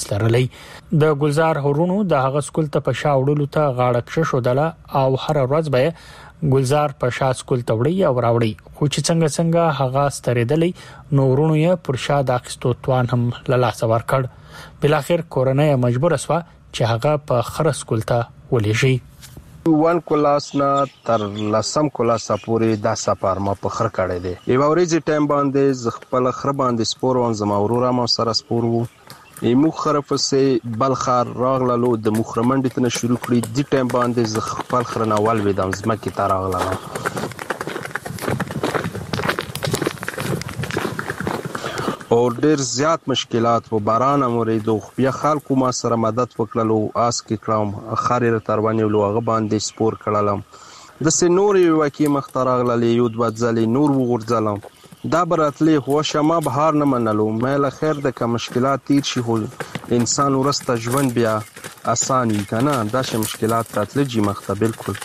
وسلرلې د ګلزار هورونو د هغه سکول ته په شاوړلو ته غاړه کښ شودله او هر ورځ به ګلزار په شا سکول ته وړي او راوړي خو چې څنګه هغه ستریدلې نو ورونو یې پر شا د اخیستو توان هم لاس ور کړ بل اخر کورونه مجبور اسوا چې هغه په خر سکول ته ولېږي 1 کلاس نه تر لسم کلاس پورې دا سفر ما په خر کړی دی یو ورځ ټایم باندې ز خپل خر باندې سپور وان زما ورور ما سره سپور وو ایمو خرفسه بلخار راغللو د مخرمنډ ته شروع کړی د ټایم باندې ز خپل خر نه ول ویدم زما کی تر راغله او ډیر زیات مشکلات و باران امریدو بیا خلکو ما سره مدد وکړلو آس کې کړم خاریر تروانی لو هغه باندې سپور کړلم د سنوري وکی مختارغلې یو د ځلې نور وغورځلم دا براتلې هو شمه بهار نه منلو مې له خیر د کوم مشکلات تیر شي هو انسان ورسته ژوند بیا آسان وي کنه دا شی مشکلات راتلې جی مخته بالکل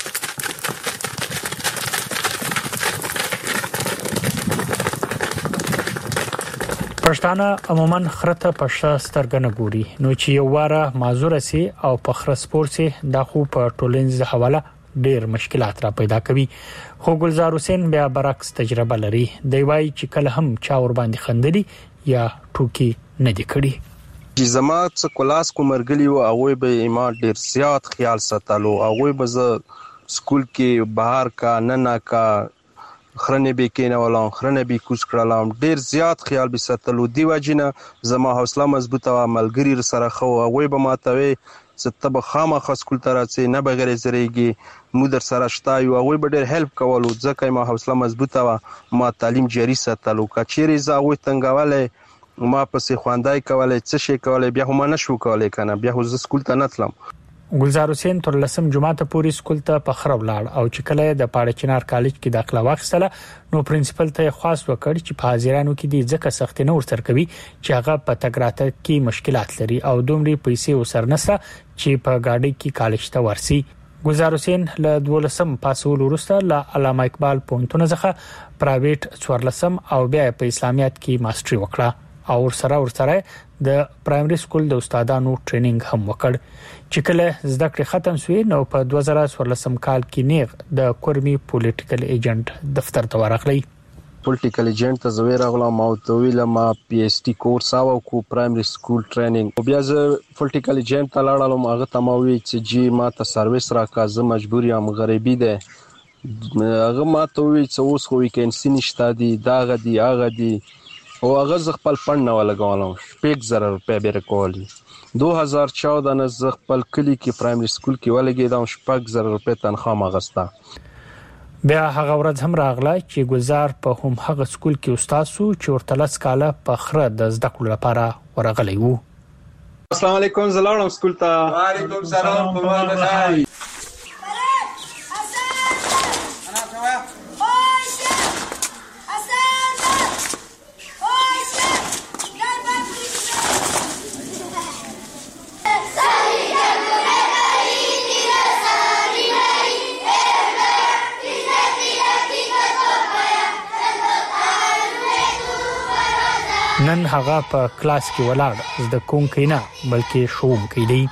پښتانه عموما خرته پښه سترګنه ګوري نو چې یو واره معذور سي او په خر سپور سي دا خو په ټولنیز حواله ډېر مشکلات را پیدا کوي خو ګلزار حسین بیا برعکس تجربه لري دی وايي چې کله هم چا ور باندې خندري یا ټوکی نه دی کړی چې زما څه کلاس کومرګلی او هغه به ما ډېر زیات خیال ساتلو هغه به سکول کې بهر کا نه کا خرنه به کینه ولام خرنه به کوس کړلم ډیر زیات خیال به ستلو دی وجنه زما حوصله مضبوطه او ملګری سره خو هغه به ماتوي ستب خامخ سکول ترڅه نه بغیر زریږي مو در سره شتای او هغه به ډیر هیلپ کولو ځکه ما حوصله مضبوطه و ما تعلیم جاری ستلو کچيري زاوي تنګواله ما پسې خواندای کولای څه شي کولای بیا هم نه شو کولای کنه بیا خو سکول ته نتلم ګلزار حسین تر لسم جمعه ته پوری سکول ته په خراب لاړ او چې کله د پاړچنار کالج کې داخله واخیستله نو پرنسپل ته خاص وکړ چې په حاضرانو کې د ځکه سخت نه ورسره کوي چې هغه په تګراته کې مشکلات لري او دومره پیسې وسرنسه چې په گاډي کې کالج ته ورسي ګلزار حسین له 12 پاسول وروسته له علامه اقبال پونتونه څخه پرایویټ 14 او بیا په اسلامیات کې ماستری وکړه او ورسره د پرایمري سکول د استادانو ټریننګ هم وکړ چې کله زده کړې ختم شوې نو په 2014 کال کې نیغ د کورمي پولیټیکل ایجنټ دفتر ته ورغلی پولیټیکل ایجنټ ته زویر غلام او تویل ما پی ایچ ډی کورس او کو پرایمري سکول ټریننګ او بیا زه پولیټیکل ایجنټ ته لاړم هغه تموي چې جی ما ته سرویس راکا زه مجبور یم غریبي ده هغه ما ته وی چې اوس خو ویکینسي نشته دي دا غدي هغه دي او هغه ز خپل فند نه ولګولم 5000 روپے به کولی 2014 نه ز خپل کلی کې پرایمري سکول کې ولګیدم 5000 روپے تنخواه مغستا بیا هغه ورځ هم راغله چې ګلزار په هم هغه سکول کې استاد سو چې ورته لس کاله په خره د زده کړو لپاره ورغلی وو السلام علیکم زلاړم سکول ته وعلیکم سلام په مال نن هغه په کلاس کې ولاړ زده کوونکی نه بلکې ښوونکی دی.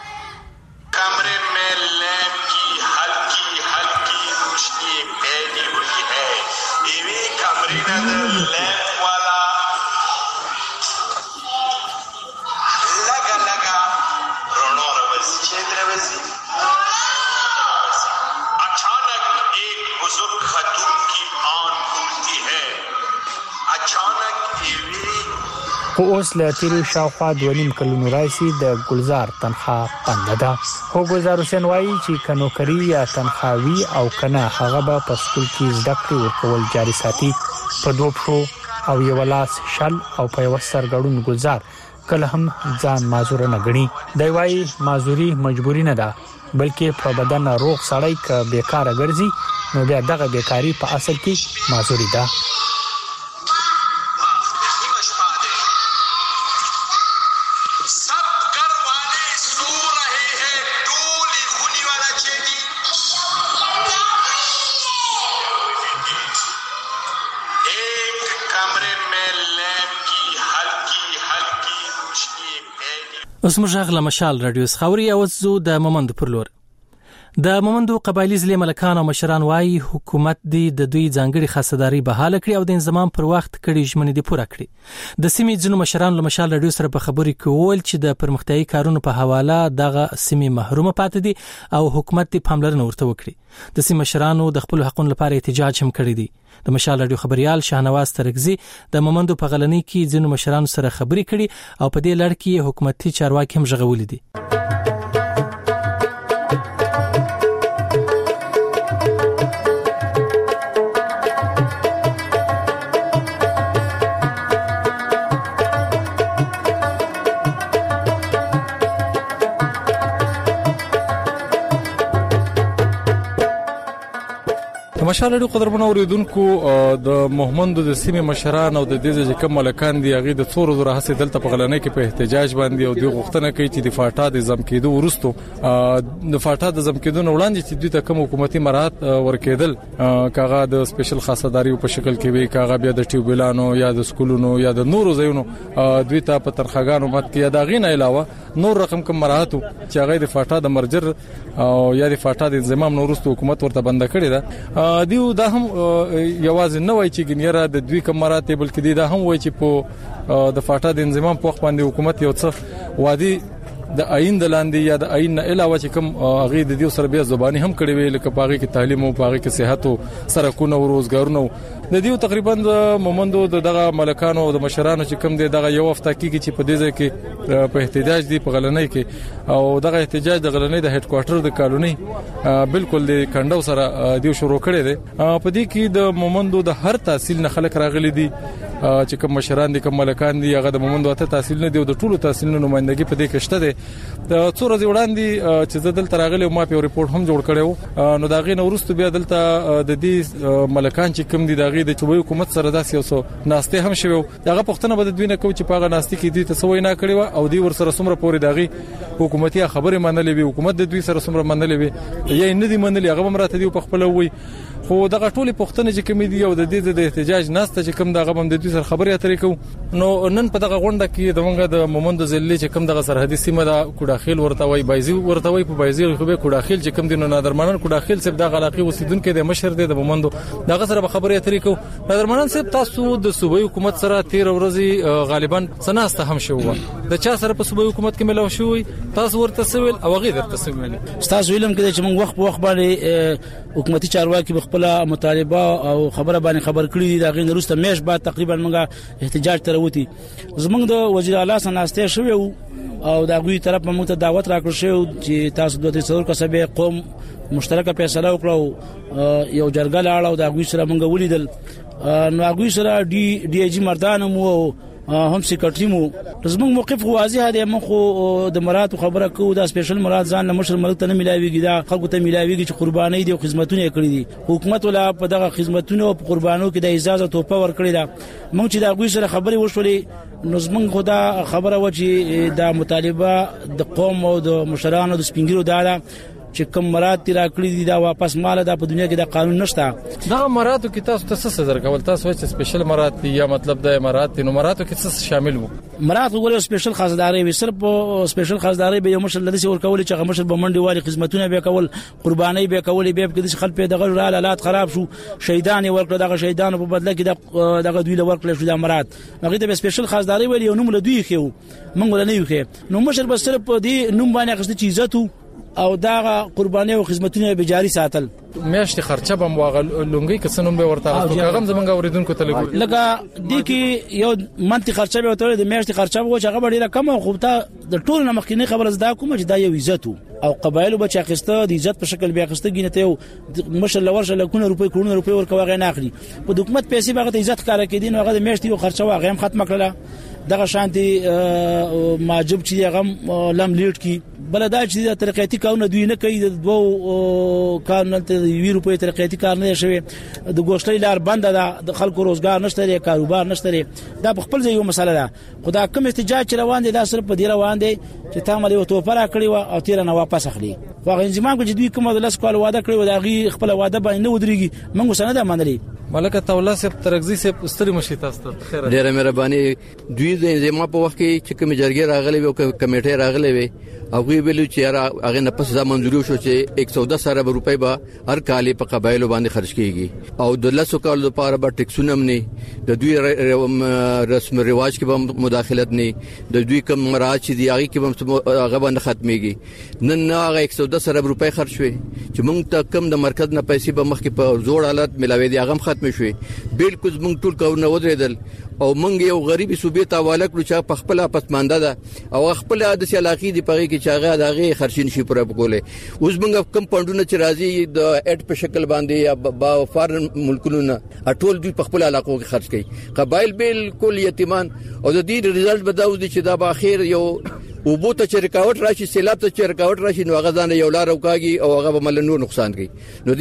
خو اوس له تیرو شاوخوا 2.5 کلونو راځي د ګلزار تنخواه بنده ده. خو ګلزار حسین وایي چې که نوکري یا تنخواهوي او که نه هغه به په سکول کې زده کړې ورکول جاري ساتي. په 2 پښو او یو لاس شل او په یو سرګړون ګلزار کله هم ځان معذور نه ګڼي. دی وایي معذوري مجبوري نه ده بلکې په بدن روغ سړی که بیکاره ګرځي نو بیا دغه بیکاري په اصل کې معذوري ده. اوس موږ غلا مشال رادیو خاوري او زو د مومند پر لور د مومندو قبایلی ضلع ملکان او مشران وایي حکومت د دوی ځانګړي خاصداري بحاله کړي او د انضمام پر وخت کړي ژمنې دي پوره کړي. د سیمې ځینو مشران له مشال رادیو سره په خبري کول چې د پرمختیايي کارونو په حواله دغه سیمې محرومه پاتې دي او حکومت ته پاملرنه ورته وکړي. د سیمې مشرانو د خپل حقوقو لپاره احتجاج هم کړی دی. د مشال رادیو خبريال شاهنواز ترکزي د مومندو په غلنۍ کې ځینو مشرانو سره خبري کړي او په دې لړ کې حکومتي چارواکي هم ژغورلي دي. مشال رادیو قدرمن اوریدونکو د مومندو د سیمې مشران او د دې ځکه ملکان دی هغه د څورو زره هڅه دلته په غلنۍ کې په احتجاج باندې او د غوښتنه کوي چې د فاټا د زم کېدو ورستو د فاټا د زم کېدو وړاندې چې دوی ته کوم حکومتي مراحت ورکېدل کاغه د سپیشل خاصداري په شکل کې وي کاغه بیا د ټیوبلانو یا د سکولونو یا د نورو ځایونو دوی ته په ترخګانو مت کې دا غین علاوه نور رقم کوم مراحت چې هغه د فاټا د مرجر او یا د فاټا د انضمام نورستو حکومت ورته بند کړی ده. دیو دا هم یوازې نه وای چې ګنیره د دوی کوم مراتب بلکې دا هم وای چې په د فاټا د انضمام په وخت باندې حکومت یو څه وادي د عین د لاندې یا د عین نه علاوه چې کوم هغه د دې سره بیا زبانی هم کړی وی لکه پاغي کې تعلیم او پاغي کې صحت او سرکونه او روزګارونه د دې تقریبا د مومندو دغه ملکانو او د مشرانو چې کوم دغه یو هفته کې چې په دې ځای کې په احتجاج دی په غلنۍ کې او دغه احتجاج د غلنۍ د هډ کوارټر د کالونی بالکل د کندو سره دی شروع کړی دی. په دې کې د مومندو د هر تحصیل نه خلک راغلي دي چې کوم مشران دي کوم ملکان دي هغه د مومندو ته تحصیل نه دی او د ټولو تحصیل نمائندګي په دې کې شته دي. د څو ورځې وړاندې چې زدل تراغلي او ما په ریپورت هم جوړ کړو نو دا غي نورستو بیا دلته د دې ملکان چې کوم دي دا غي د چوبې حکومت سره داسې اوسو ناشته هم شوی دغه پښتنه بد دوی نه کو چې پاغه ناشته کې دي ته سوې نه کړی او دی ور سره سمره پورې دغه حکومتي خبره منلې وي حکومت د دوی سره سمره منلې وي یا نه دي منلې هغه مرته دی په خپل وي خو دغه ټولي پښتنه چې کوم دي او د دې د احتجاج ناشته چې کوم دغه هم د دوی سره خبرې اترې کو نو نن په دغه غونډه کې دغه د مومند ضلع چې کوم دغه سرحدي سیمه دا کوډاخیل ورته وای بایزي ورته وای په بایزي خو به کوډاخیل چې کوم دي نو نادرمنان کوډاخیل سب دغه علاقې اوسیدونکو د مشر دی د مومندو دغه سره خبرې اترې کو نادرمنان سب تاسو د صوبې حکومت سره 13 ورځې غالبا سناسته هم شو د چا سره په صوبې حکومت کې ملو شوی تاسو ورته سویل او غیر درته سویل تاسو ویلم کې چې موږ وخت باندې حکومتي چارواکي بخپل مطالبه او خبره باندې خبر کړی دي دا غین وروسته میش بعد تقریبا موږ احتجاج تر وتی زمونږ د وزیر اعلی سناسته شوی او دا غوی طرف موږ ته دعوت راکړ شو چې تاسو دوی څور کسبه قوم مشترکه فیصله وکړو یو جرګه لاړو دا غوی سره موږ ولیدل نو غوی سره ډي اي جي مردان مو هم سیکریټری مو زموږ موقف واضح دی موږ د مراد خبره کوو دا سپیشل مراد ځان مشر ملک ته نه ملاويږي دا خلکو ته ملاويږي چې قرباني دي او خدمتونه کړې دي حکومت ولا په دغه خدمتونه او قربانو کې د اجازه توپه ور کړی دا موږ چې دا غوي سره خبري وشولې نو زموږ خدا خبره و چې دا مطالبه د قوم او د مشرانو د سپینګرو دا چې کوم مراد تیر کړی دي دا واپس مال دا په دنیا کې دا قانون نشته. دا مراتو کې تاسو ته څه درکول تاسو چې سپیشل مراد یا مطلب د امارات نو مراتو کې څه شامل وو؟ مراد وګورئ سپیشل خاصداري وي صرف سپیشل خاصداري به یو مشر لدی ور کول چې مشر بمنډي والی خدمتونه به کول قرباني به کول به کې خلک په دغه حالات خراب شو شهیدان ورکړه دغه شهیدانو په بدله کې دغه دوی ورکړل شو د مراد هغه د سپیشل خاصداري ویل یو نوم لدی خو مونږ ولنه یو خو نو مشر بس صرف دې نوم باندې اخستې چیزاتو او دا قرباني او خدمتونه به جاري ساتل. میاشتې خرچه به مواغل لونګي کسنوم به ورته هغه زمونږ اوریدونکو ته لګو لکه دې کې یو منطقي خرچه به وته د میاشتې خرچه به هغه ډیره کم او خو ته د ټول نه مخکینه خبره زده کوم چې دا یو عزت او قبایلو به چې اخسته د عزت په شکل بیا اخسته ګینته یو مشر لورشه لکونه روپۍ کروڑونه روپۍ ورکوغه نه اخلي په حکومت پیسې به ته عزت کار کوي نو هغه د میاشتې خرچه واغه هم ختم کړله دغه شانتي ماجب چې هغه لم لیټ کی بلدا چې ترقیاتی کارونه دوی نه کوي د دوه کارونه ته 20 روپۍ ترقیاتی کار نه شوی د ګوشتۍ لار بند ده د خلکو روزګار نشته لري کاروبار نشته لري دا په خپل ځای یو مسله ده خدا کوم احتجاج چې روان دي دا صرف په دی روان دي چې تامل یو توپره کړی و او تیر نه واپس اخلي واغ انځمان کو چې دوی کومه د لاس کول واده کړی و دا غي خپل واده باندې نه ودرېږي موږ سند منلي ملکه تولا سپ ترغزی سپ استری مشي تاسو ته خیر ډیره مهرباني دوی د زما په وخت کې چې کوم جرګې راغلي او کمیټه راغلي وي او وی ویلو چې هغه نه پس ځا منځوري شو چې 110 ارب روپۍ به هر کال په قبایلو باندې خرج کیږي او د لاسو کال لپاره به ټیکسونه نه د دوی رسم رواج کې به مداخلت نه د دوی کوم مراج چې دی هغه کې به هغه باندې ختميږي نن هغه 110 ارب روپۍ خرج شوي چې موږ ته کم د مرکز نه پیسې به مخکې په زوړ حالت ملاوي دي هغه ختم شوي بالکل موږ ټول کارونه ودرېدل او موږ یو غریبي صوبې ته حواله کړو چې په خپل پسمانده ده او خپل د سیالاقي دی پغې کې چې هغه دغه خرچین شي پر بګولې اوس موږ کم پاندونه چې راځي د اډ په شکل باندې یا با فارن ملکونو نه ټول دوی په خپل علاقو کې خرج کوي قبایل بالکل یتیمان او د دې ریزلټ بداو دي چې دا به اخر یو او بوته چې رکاوټ راشي سیلاب ته چې رکاوټ راشي نو هغه ځان یو لار وکاږي او هغه به مل نور نقصان کوي نو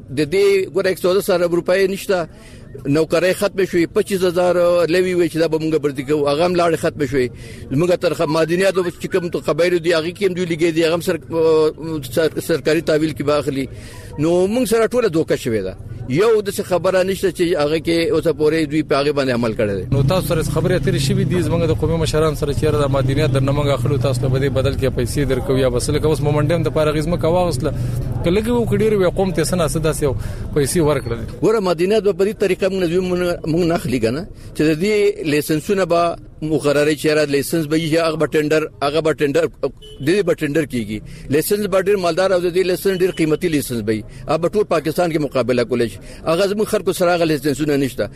دې ګور 110 ارب روپۍ نشته نوکرای ختم شوی 25000 لوي وي چې دا به موږ برتي کوو هغه هم لاړ ختم شوی موږ تر مدنیات چې کوم قبایل دي هغه کې دوی لګي دي هغه سرکاري تحویل کې باخلي نو موږ سره ټوله دوکه شوی دا یو د خبره نشته چې هغه کې اوسه پورې دوی په هغه باندې عمل کړي نو تاسو سره خبره اترې شوی دي زمونږ د قومي مشران سره چیرې د مدنیات در نمنګ اخلو تاسو ته بده بدل کې پیسې درکو یا بسله کوس مومنډم د پارغزم کا واغسله کله کې وکړي وي قوم ته سنا سدا سي پیسې ورکړل ګوره مدنیات په دې طریقه موږ نه خلی کنه چې د دې لایسنسونه به مقرره چیرې لایسنس به یې هغه به ټندر د ټندر کیږي لایسنس به ډیر مالدار او د دې لایسنس ډیر قیمتي لایسنس به اب ټول پاکستان کې مقابله کولای شي هغه زموږ خلکو سره هغه لایسنسونه نشته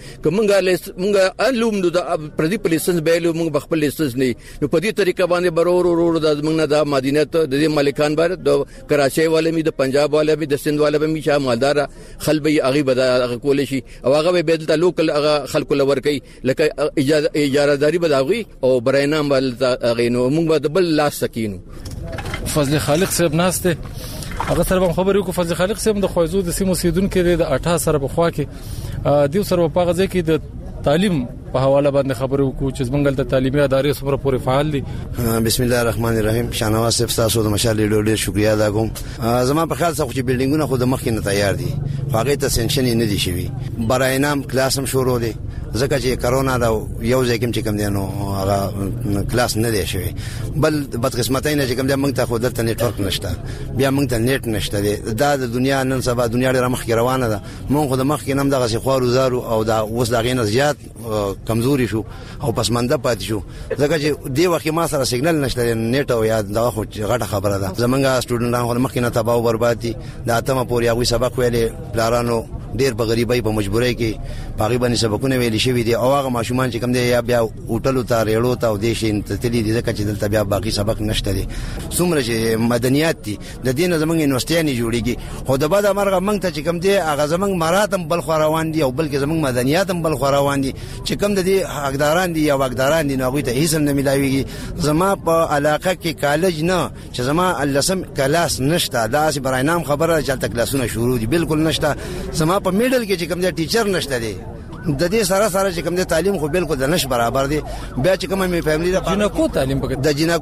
کومه انلوم د پردي لایسنس به له موږ بخپل لایسنس نه نو په دې طریقه باندې برور د موږ نه د مدینت د مالکان بار د کراچي والے می د پنجاب والے می د سند والے می چې مالدار خلبي هغه به کولای شي او هغه به بدل لوکل هغه خلکو لور کوي لکه اجازه داری بداوي او برینام بل غینو موږ به بل لاس سکینو فضل خالق صاحب ناشته هغه سره خبرې کو فضل خالق صاحب د خوځو د سیمو سیدون کې د 18 سره په خوا کې دیو سره په غزه کې د تعلیم په حواله باندې خبرې وکړو چې زمونږ د تعلیمي ادارې سره پورې فعال دي بسم الله الرحمن الرحیم شاهنواز صاحب تاسو د مشال ډېر شکریا ادا کوم زما په خیال څخه چې بلډینګونه خو د مخکې نه تیار دي هغه ته سنشن نه دي شوی برای نام کلاس هم شروع دي ځکه چې کرونا دا یو ځای کې چې کوم دي نو هغه کلاس نه دی شوی بل بدقسمتۍ نه چې کوم دي موږ ته خو دلته نتورک نشته بیا موږ ته نت نشته دا د دنیا نن سبا دنیا ډېر مخکې روانه ده موږ خو د مخکې نم دغه سي خوارو زارو او دا اوس دا غینه زیات کمزوري شو او پسمانده پاتې شو ځکه چې دی وخت ما سره سیګنل نشته نت او یاد دا خو غټه خبره ده زمونږ سټوډنټان خو مخکې نه تباہ او برباد دي دا اتمه پورې هغه سبق ویلې پلارانو ډیر په غریبۍ په مجبورۍ کې پاغي باندې سبقونه ویل شوی دي او هغه ماشومان چې کوم دي یا بیا هوټلو ته ریړو ته او د شین ته تللی دي ځکه چې دلته بیا باقي سبق نشته دي څومره چې مدنیات دي د دین زمونږ یونیورسيټي جوړیږي خو د بعد امرغه موږ ته چې کوم دي هغه زمونږ مراتم بل خو روان دي او بلکې زمونږ مدنیات هم بل خو روان دي چې کوم د دې حقداران دي یا واقداران دي نو هغه ته هیڅ نه ملایويږي زما په علاقه کې کالج نه چې زما لسم کلاس نشته دا سي براینام خبره چې کلاسونه شروع دي بالکل نشته زما په میډل کې چې کوم دي ټیچر نشته دي د دې سره چې کوم دي تعلیم خو بالکل د نش برابر دي بیا چې کومه می فیملی د جنکو تعلیم پکې د جنکو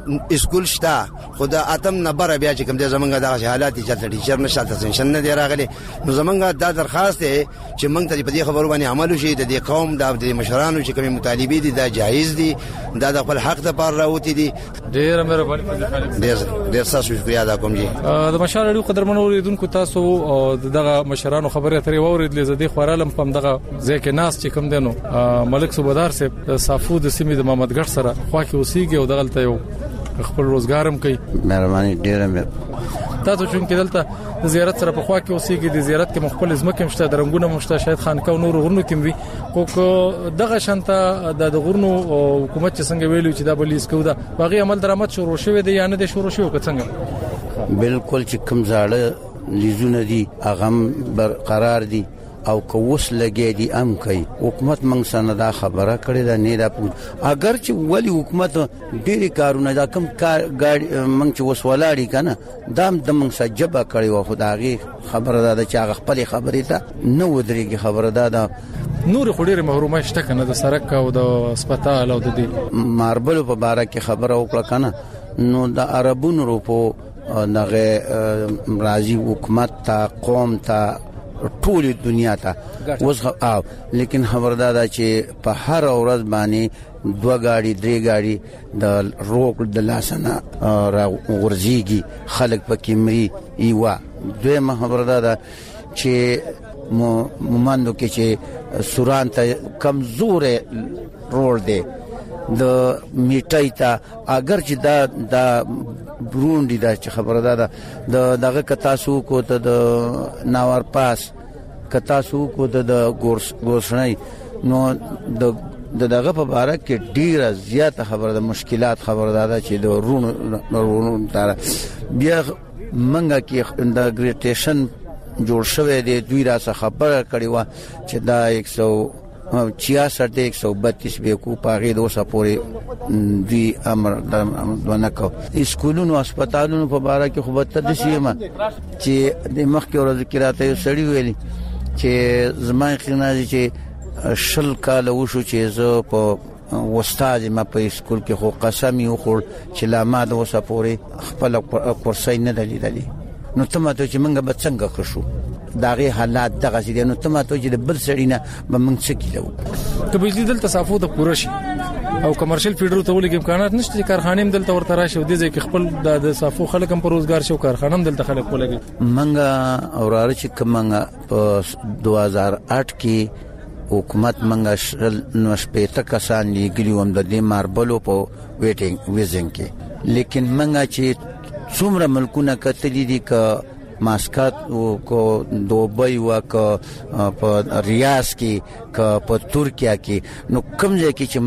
اسکول شته خدا اتم نمبر بیا چې کوم د زمونږ د حالات چې ټیچر نشته تنشن نه دی راغلی نو زمونږ دا درخواست دی چې موږ ته په دې خبرو باندې عمل وشي د دې قوم د مشرانو چې کوم مطالبه دي دا جایز دي دا د خپل حق ته پر راوتی دي ډیر مهرباني ډیر تاسو شکریا ادا کوم جی د مشال اړو قدرمن اوریدونکو تاسو دغه مشرانو خبره اترې ووریدلې زدي خورالم پم دغه ځکه ناس چې کوم دینو ملک صوبدار صاحب صافو د سیمې د محمد ګټ سره خوا کې اوسېږي او دغلته یو خپل روزګارم کوي مهرباني ډیره تاسو چې دلته د زیارت سره په خوا کې اوسېږي د زیارت کې مخبل ځمکه مشته درنګونه مشته شاید خانقاه نور غرونو کې وي خو دغه شانته د غرونو حکومت چې څنګه ویلو چې دا بلیس کو دا باغی عمل درآمد شروع شوه دی یا نه دی شروع شوه څنګه بالکل چې کوم زاړه لیزونه دي هغه برقرار دي او کوس لګي دي ام کوي حکومت موږ سره دا خبره کړې ده نه دا اگر چې ولی حکومت ډېری کارونه دا کم کار موږ چې وسولاړي کنه دا د موږ سره جبا کړی و خدایي خبره ده چې هغه خپل خبرې ته نو ودرېږي خبره ده نور خډيره محرومه شته کنه د سرک او د هسپتال او د دې ماربل په باره کې خبره وکړه کنه نو د عربونو روپو دغه راځي حکومت ته قوم ته ټول دنیا ته اوس لیکن خبردار ده چې په هر ورځ باندې 2 غاړي 3 غاړي د روک د لاسنه را ورزيږي خلک په کیمري ایوا دوی خبردار ده چې مومندو کې چې سوران ته کمزور روړ دی د میټای ته اگر چې دا بروندی دا چې خبره ده دغه کتا سو کو ته د ناور پاس کتا سو کو ته د ګورشنای نو دغه په باره کې ډیره زیاته خبره ده مشکلات خبره ده چې د رونو تر بیا منګه کې د ګریټیشن جوړ شوی دی دوی را څخه خبره کړې و چې دا 166 132 به کو پاغې د اوسه پورې دی امر دونه کو اسکولونو هسپتالونو په باره کې خو به تدشي ما چې د مخکې ورځ کې راته یو سړی ویلي چې زما خنازي چې شل کال وشو چې زه په استاد ما په اسکول کې خو قسم یو خور چې لا ما د اوسه پورې خپل کورسای نه دلیدلی نو تماته چې منګه به څنګه کړو داغه حالات دغه سي نو تماته چې بل سړی نه به موږ څه کیلو که بجلی دلته صافو د پوره شي او کمرشل فیډرو ته ولګي امکانات نشته کارخانه هم دلته ورته راشي د دې کې خپل د صافو خلک هم په روزګار شو کارخانه هم دلته خلک ولګي منګه اوراره چې کومه په 2008 کې حکومت منګه نشپېته کسان لګلیو هم د دې ماربلو په ویټینګ ویزنګ کې لیکن منګه چې څومره ملکونه کتلی دي ک ماسکات او کو دوبۍ او ک په ریاض کې ک په ترکیه کې نو کوم ځای کې چې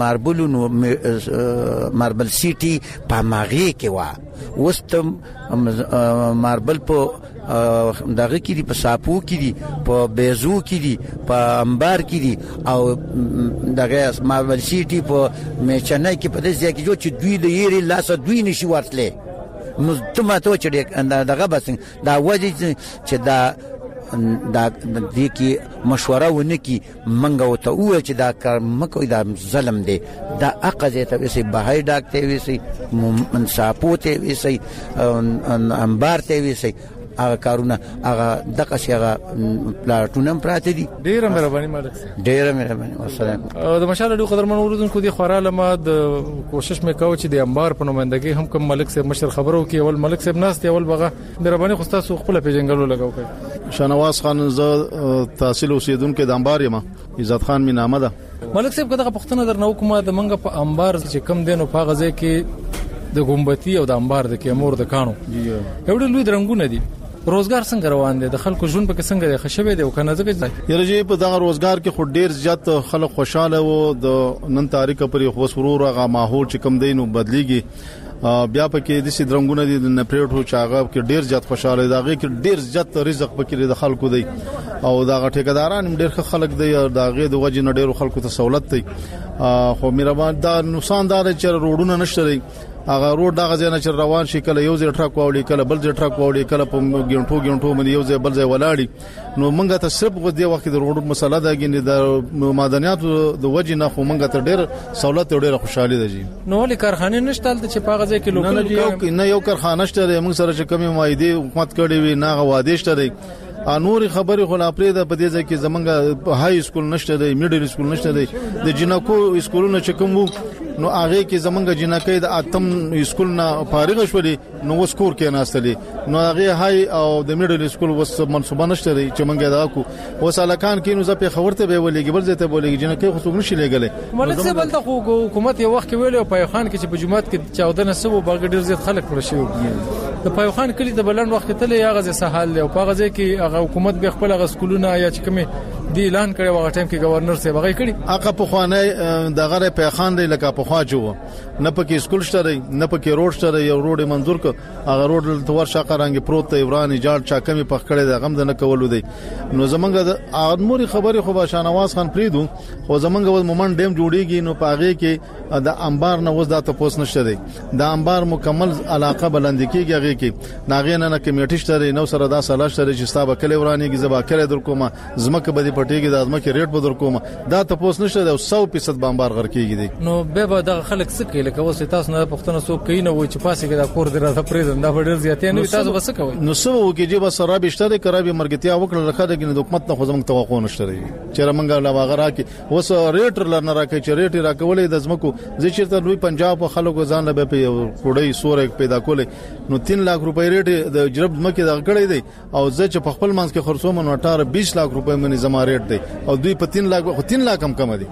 ماربل سیټي په ماغي کې وا وستم ماربل په دغه کې دي په ساپو کې دي په بیزو کې دي په انبار کې دي او دغه ماربل سیټي په میچنای کې په دې ځای کې چې دوی د یری لاس دوی نشي ورتله نو تماته چې دغه بس دا وځي چې دا دې کې مشوره ونه کی منګه وته او چې دا کار مکو دا ظلم دی دا اقزه ته وسی بهای ډاکټر وسی منصاپوته وسی انبار ته وسی هغه کارونه هغه دغه شیغه پلاټونم پراته دي ډیره مهرباني مالک ډیره مهرباني والسلام د مشال اډو قدرمن اوردونکو دي خوراله ما د کوشش مې کاوه چې د انبار په نمائندګي هم کوم ملک صاحب مشر خبرو کې اول ملک صاحب ناس دی اول بغه مهرباني خو تاسو خپل پیژنګلو لګاو کړئ شنواز خان ز تحصیل اوسیدونکو د انبار یم عزت خان می نامه ده ملک صاحب دغه پښتنه درنو کومه د منګه په انبار چې کم دینو په غزه کې د ګومبتی او د انبار د کیمور د کانو یو ډول لوی درنګونه دي روزګار څنګه روان دي د خلکو ژوند په څنګه دی خشبه دی او کنه ځکه یره په دغه روزګار کې خو ډیر زیات خلک خوشاله وو د نن تاریخ پرې خو سرور هغه ماحول چې کم دینو بدلیږي بیا پکې د سي درنګونه دي د نپریټو چاغه کې ډیر زیات خوشاله دغه کې ډیر زیات رزق پکې د خلکو دی او دغه ټیکداران ډیر خلک دی دغه د وجه نه ډیر خلکو ته سہولت دی خو مهربان دا نقصان دار چې روډونه نشته هغه روډ دغه ځای نه چې روان شي کله یو ځای ټرک واوړي کله بل ځای ټرک واوړي کله په ګڼټو باندې یو ځای بل ځای ولاړي نو موږ ته صرف غو دی وخت د روډ مسله ده ګینه د معدنیاتو د وجې نه خو موږ ته ډېر سہولت ډېر خوشحالي ده جی. نو ولې کارخانه نشته چې په هغه ځای کې لوکل نه یو کارخانه شته موږ سره چې کمی مایده حکومت کړی وي نه غواده شته انوري خبري خو لا پرې د پدې ځکه زمونږ های سکول نشته دی میډل سکول نشته دی د جنکو سکولونه چې کوم نو هغه کې زمونږ جنکې د اتم سکول نه فارغ شولې نو وسکور کې ناستلې نو هغه های او د میډل سکول وس منصوبه نشته دی چې مونږه دا کو وسالکان کې نو زه په خبرته به ولېږي بل ځای ته ولېږي جنکې خو څنګه نشي لګلې ملک څه بل د حکومت یو وخت ویلو په خان کې چې په جمعات کې 14 سبو باغ ډیر زیات خلک پر شي د پایخان کلی د بلند وخت ته یاغه سهال له او په غزه کې هغه حکومت به خپل غسکولونه یا چې کومه دی اعلان کړي وغه ټیم کې گورنر صاحب هغه کړي هغه په خوانه دغه پیخان دی لکه په خوا جو نه پکې سکول شته نه پکې روډ شته یو روډ منظور ک هغه روډ تور شاقه رنگ پروت ایرانی جاړ چا کمی پخ کړي د غم د نه کولو دی نو زمونږ د ادموري خبري خو شاهنواز خان پریدو خو زمونږ مومن ډیم جوړیږي نو پاغه کې د انبار نه وز د تپوس نشته دی د انبار مکمل علاقه بلند کیږي هغه کې ناغې نه کمیټی شته نو سره دا سلاش شته چې ستابه کلی ورانی کې زبا کړي در کومه زمکه بدی پټیږي د ازمکه ریټ به در کومه دا تپوس نشته دی 100% بمبار غر کیږي دی نو به د خلک څه کوي لکه اوس تاسو نه پښتنه سو کوي نه و چې پاسې کې دا کور دره پریزن دا ډیر زیاتې نه تاسو بس کوي نو سو وکي چې بس را بشته کرابي مرګتیا وکړه لکه د حکومت نه خو زموږ توقع نشته دی چې رمنګ لا واغ راکې اوس ریټ لرنه راکې چې ریټ راکولې د ازمکو زه چې لوی پنجاب خلکو ځان له په کوډۍ سورې پیدا کولې نو 3 लाख रुपए ریټ د جرب مکه د غړې دی او زه چې په خپل منځ کې خرڅوم نو 18-20 लाख रुपए منی زما ریټ دی او دوی په 3 लाख خو 3 लाख کم دی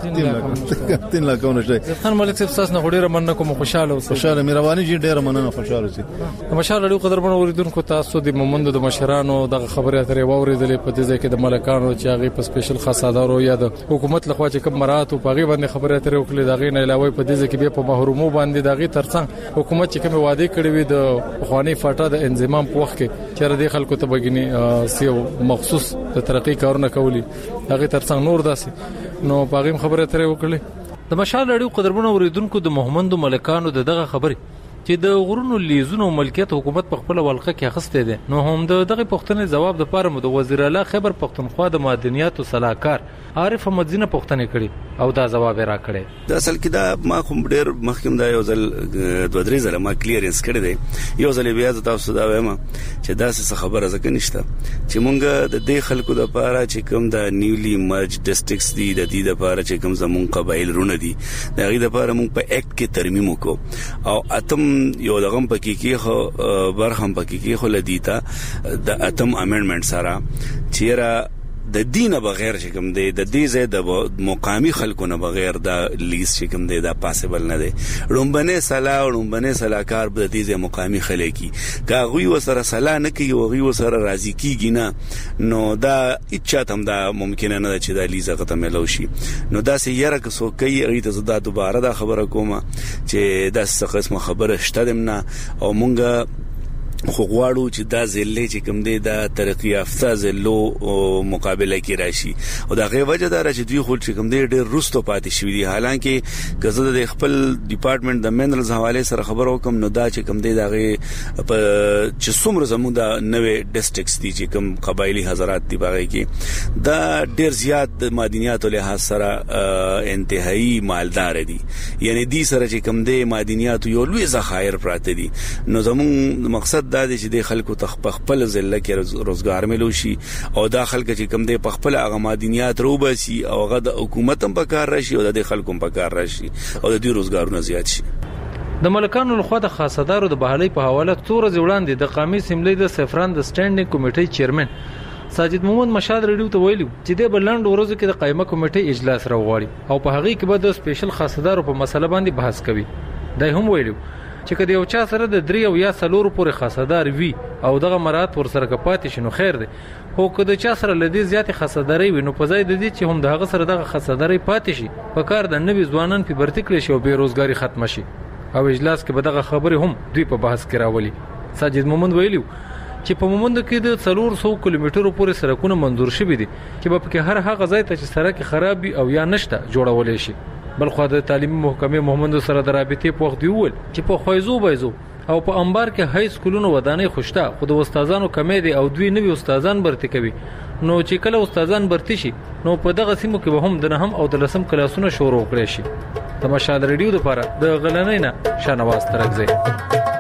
3 लाख ونشته خان ملک صاحب تاسو نه غوډیره مننه کوم خوشاله اوسئ خوشاله مهرباني جی ډیره مننه خوشاله اوسئ مشال لري قدر باندې اوریدونکو تاسو د مومند د مشرانو د خبرې اترې واوریدلې په دې ځای کې د ملکانو چې هغه په سپیشل خاصادارو یا د حکومت لخوا چې کوم مرات او پاغي باندې خبرې اترې وکړي دا غي نه علاوه په دې ځای کې به په محرومو باندې دا غي ترڅنګ حکومت چې کوم وعده کړی وي د خواني فاټا د انضمام په وخت کې چې ردی خلکو ته بګینی سیو مخصوص د ترقی کارونه کولی هغه ترڅنګ نور داسي نو پاغیم خبره ترې وکړي د مشال لړیو قدرمنو اوریدونکو د محمد ملکانو دغه خبره چې د غرونو لیزونو ملکیت حکومت په خپل ولقه کې اخسته دي نو هم دغه پښتنې جواب د پاره مو د وزیر اعلی خیبر پښتونخوا د معدنیات او صلاحکار عارف احمد زینه پښتنې کړي او دا جواب را کړي د اصل کې دا ما کوم ډیر مخکم دا یو ځل دوه درې ځله ما کلیرنس کړی دی یو ځل بیا تاسو دا وایم چې دا څه خبره زکه نشته چې مونږ د دې خلکو د پاره چې کوم د نیولی مرج ډیسټریکټس دي د دې د پاره چې کوم زمون قبایل رونه دي دا غي د پاره مونږ په اکټ کې ترمیم وکړو او اتم یو دغه پکې کې خو برخم پکې کې خو لدیتا د اتم امندمنت سره چیرې د دینه بغیر چې کوم دی د دې زید د مقامی خلکو نه بغیر د لیز چې کوم دی دا پاسبل نه دی رومبنه صلاحکار د دې زید مقامی خلکی کا غوي وسره صلاح نه کوي او غوي وسره راضی کیږي نه نو دا اچات هم دا ممکن نه چې د لیز ختم ملو شي نو دا سه یره که سو کوي غي ته زدا دوباره دا خبره کومه چې دا څه قسمه خبره شته دمنه او مونږه خو غواړو چې دا زلې چې کوم دی دا ترقی یافته زلو مقابله کې راشي او دا غي وجه دا چې دوی خو چې کوم دی ډېر رستو پاتې شوی دي حالانکه کزه د خپل ډپارټمنټ د منرالز حواله سره خبر وکم نو دا چې کوم دی دا غي چې څومره زموږ د نوې ډیسټریکټس دي چې کوم قبایلی حضرات دي باغی کې دا ډېر زیات معدنیات له حاصل سره انتهایی مالدار دي یعنی دې سره چې کوم دی معدنیات یو لوی ذخایر پراته دي نو زموږ مقصد دا دي چې د خلکو تخپل ځل کې روزګار ملو شي او دا خلک چې کوم دی په خپل هغه معدنیات روباسي او هغه د حکومت هم په کار راشي او د خلکو هم په کار راشي او د دې روزګارونه زیات شي د ملکانو لخوا د خاصدارو د بحالي په حواله تور ځوړاندې د قومي سیملې د سفران د سټانډینګ کمیټې چیرمن ساجد محمد مشاد ریډیو ته ویلو چې د بلند ورځو کې د قائمه کمیټې اجلاس راوغړي او په هغه کې به د سپیشل خاصدارو په مسله باندې بحث کوي دای هم ویلو چې کله یو چا سره د 3 او یا 4 پورې خاصدار وي او دغه مراد ور سره کپاتې شنو خیر دی خو کله چا سره لدی زیات خاصداري وي نو په ځای د دې چې هم دغه سره دغه خاصداري پاتې شي په کار د نوي ځوانان په برتی کړی شي او بیروزګاری ختم شي او اجلاس کې به دغه خبره هم دوی په بحث کې راولي ساجد محمد ویلو چې په مومند کې د 400 کیلومترو پورې سړکونه منظور شوي دي چې په کې هر هغه ځای ته چې سړک خراب او یا نشته جوړول شي بلخو د تعلیمي محکمې محمد سره د رابطې په وخت دی ول چې په خوایزو بایزو او په انبار کې های سکولونو ودانې خوشته خو د استادانو کمې دي او دوی نوي استادان برتي کوي نو چې کله استادان برتي شي نو په دغه سیمو کې به هم د نهم او د لسم کلاسونو شروع کړي شي د مشال ریډیو لپاره د غلنۍ نه شانواز ترکزی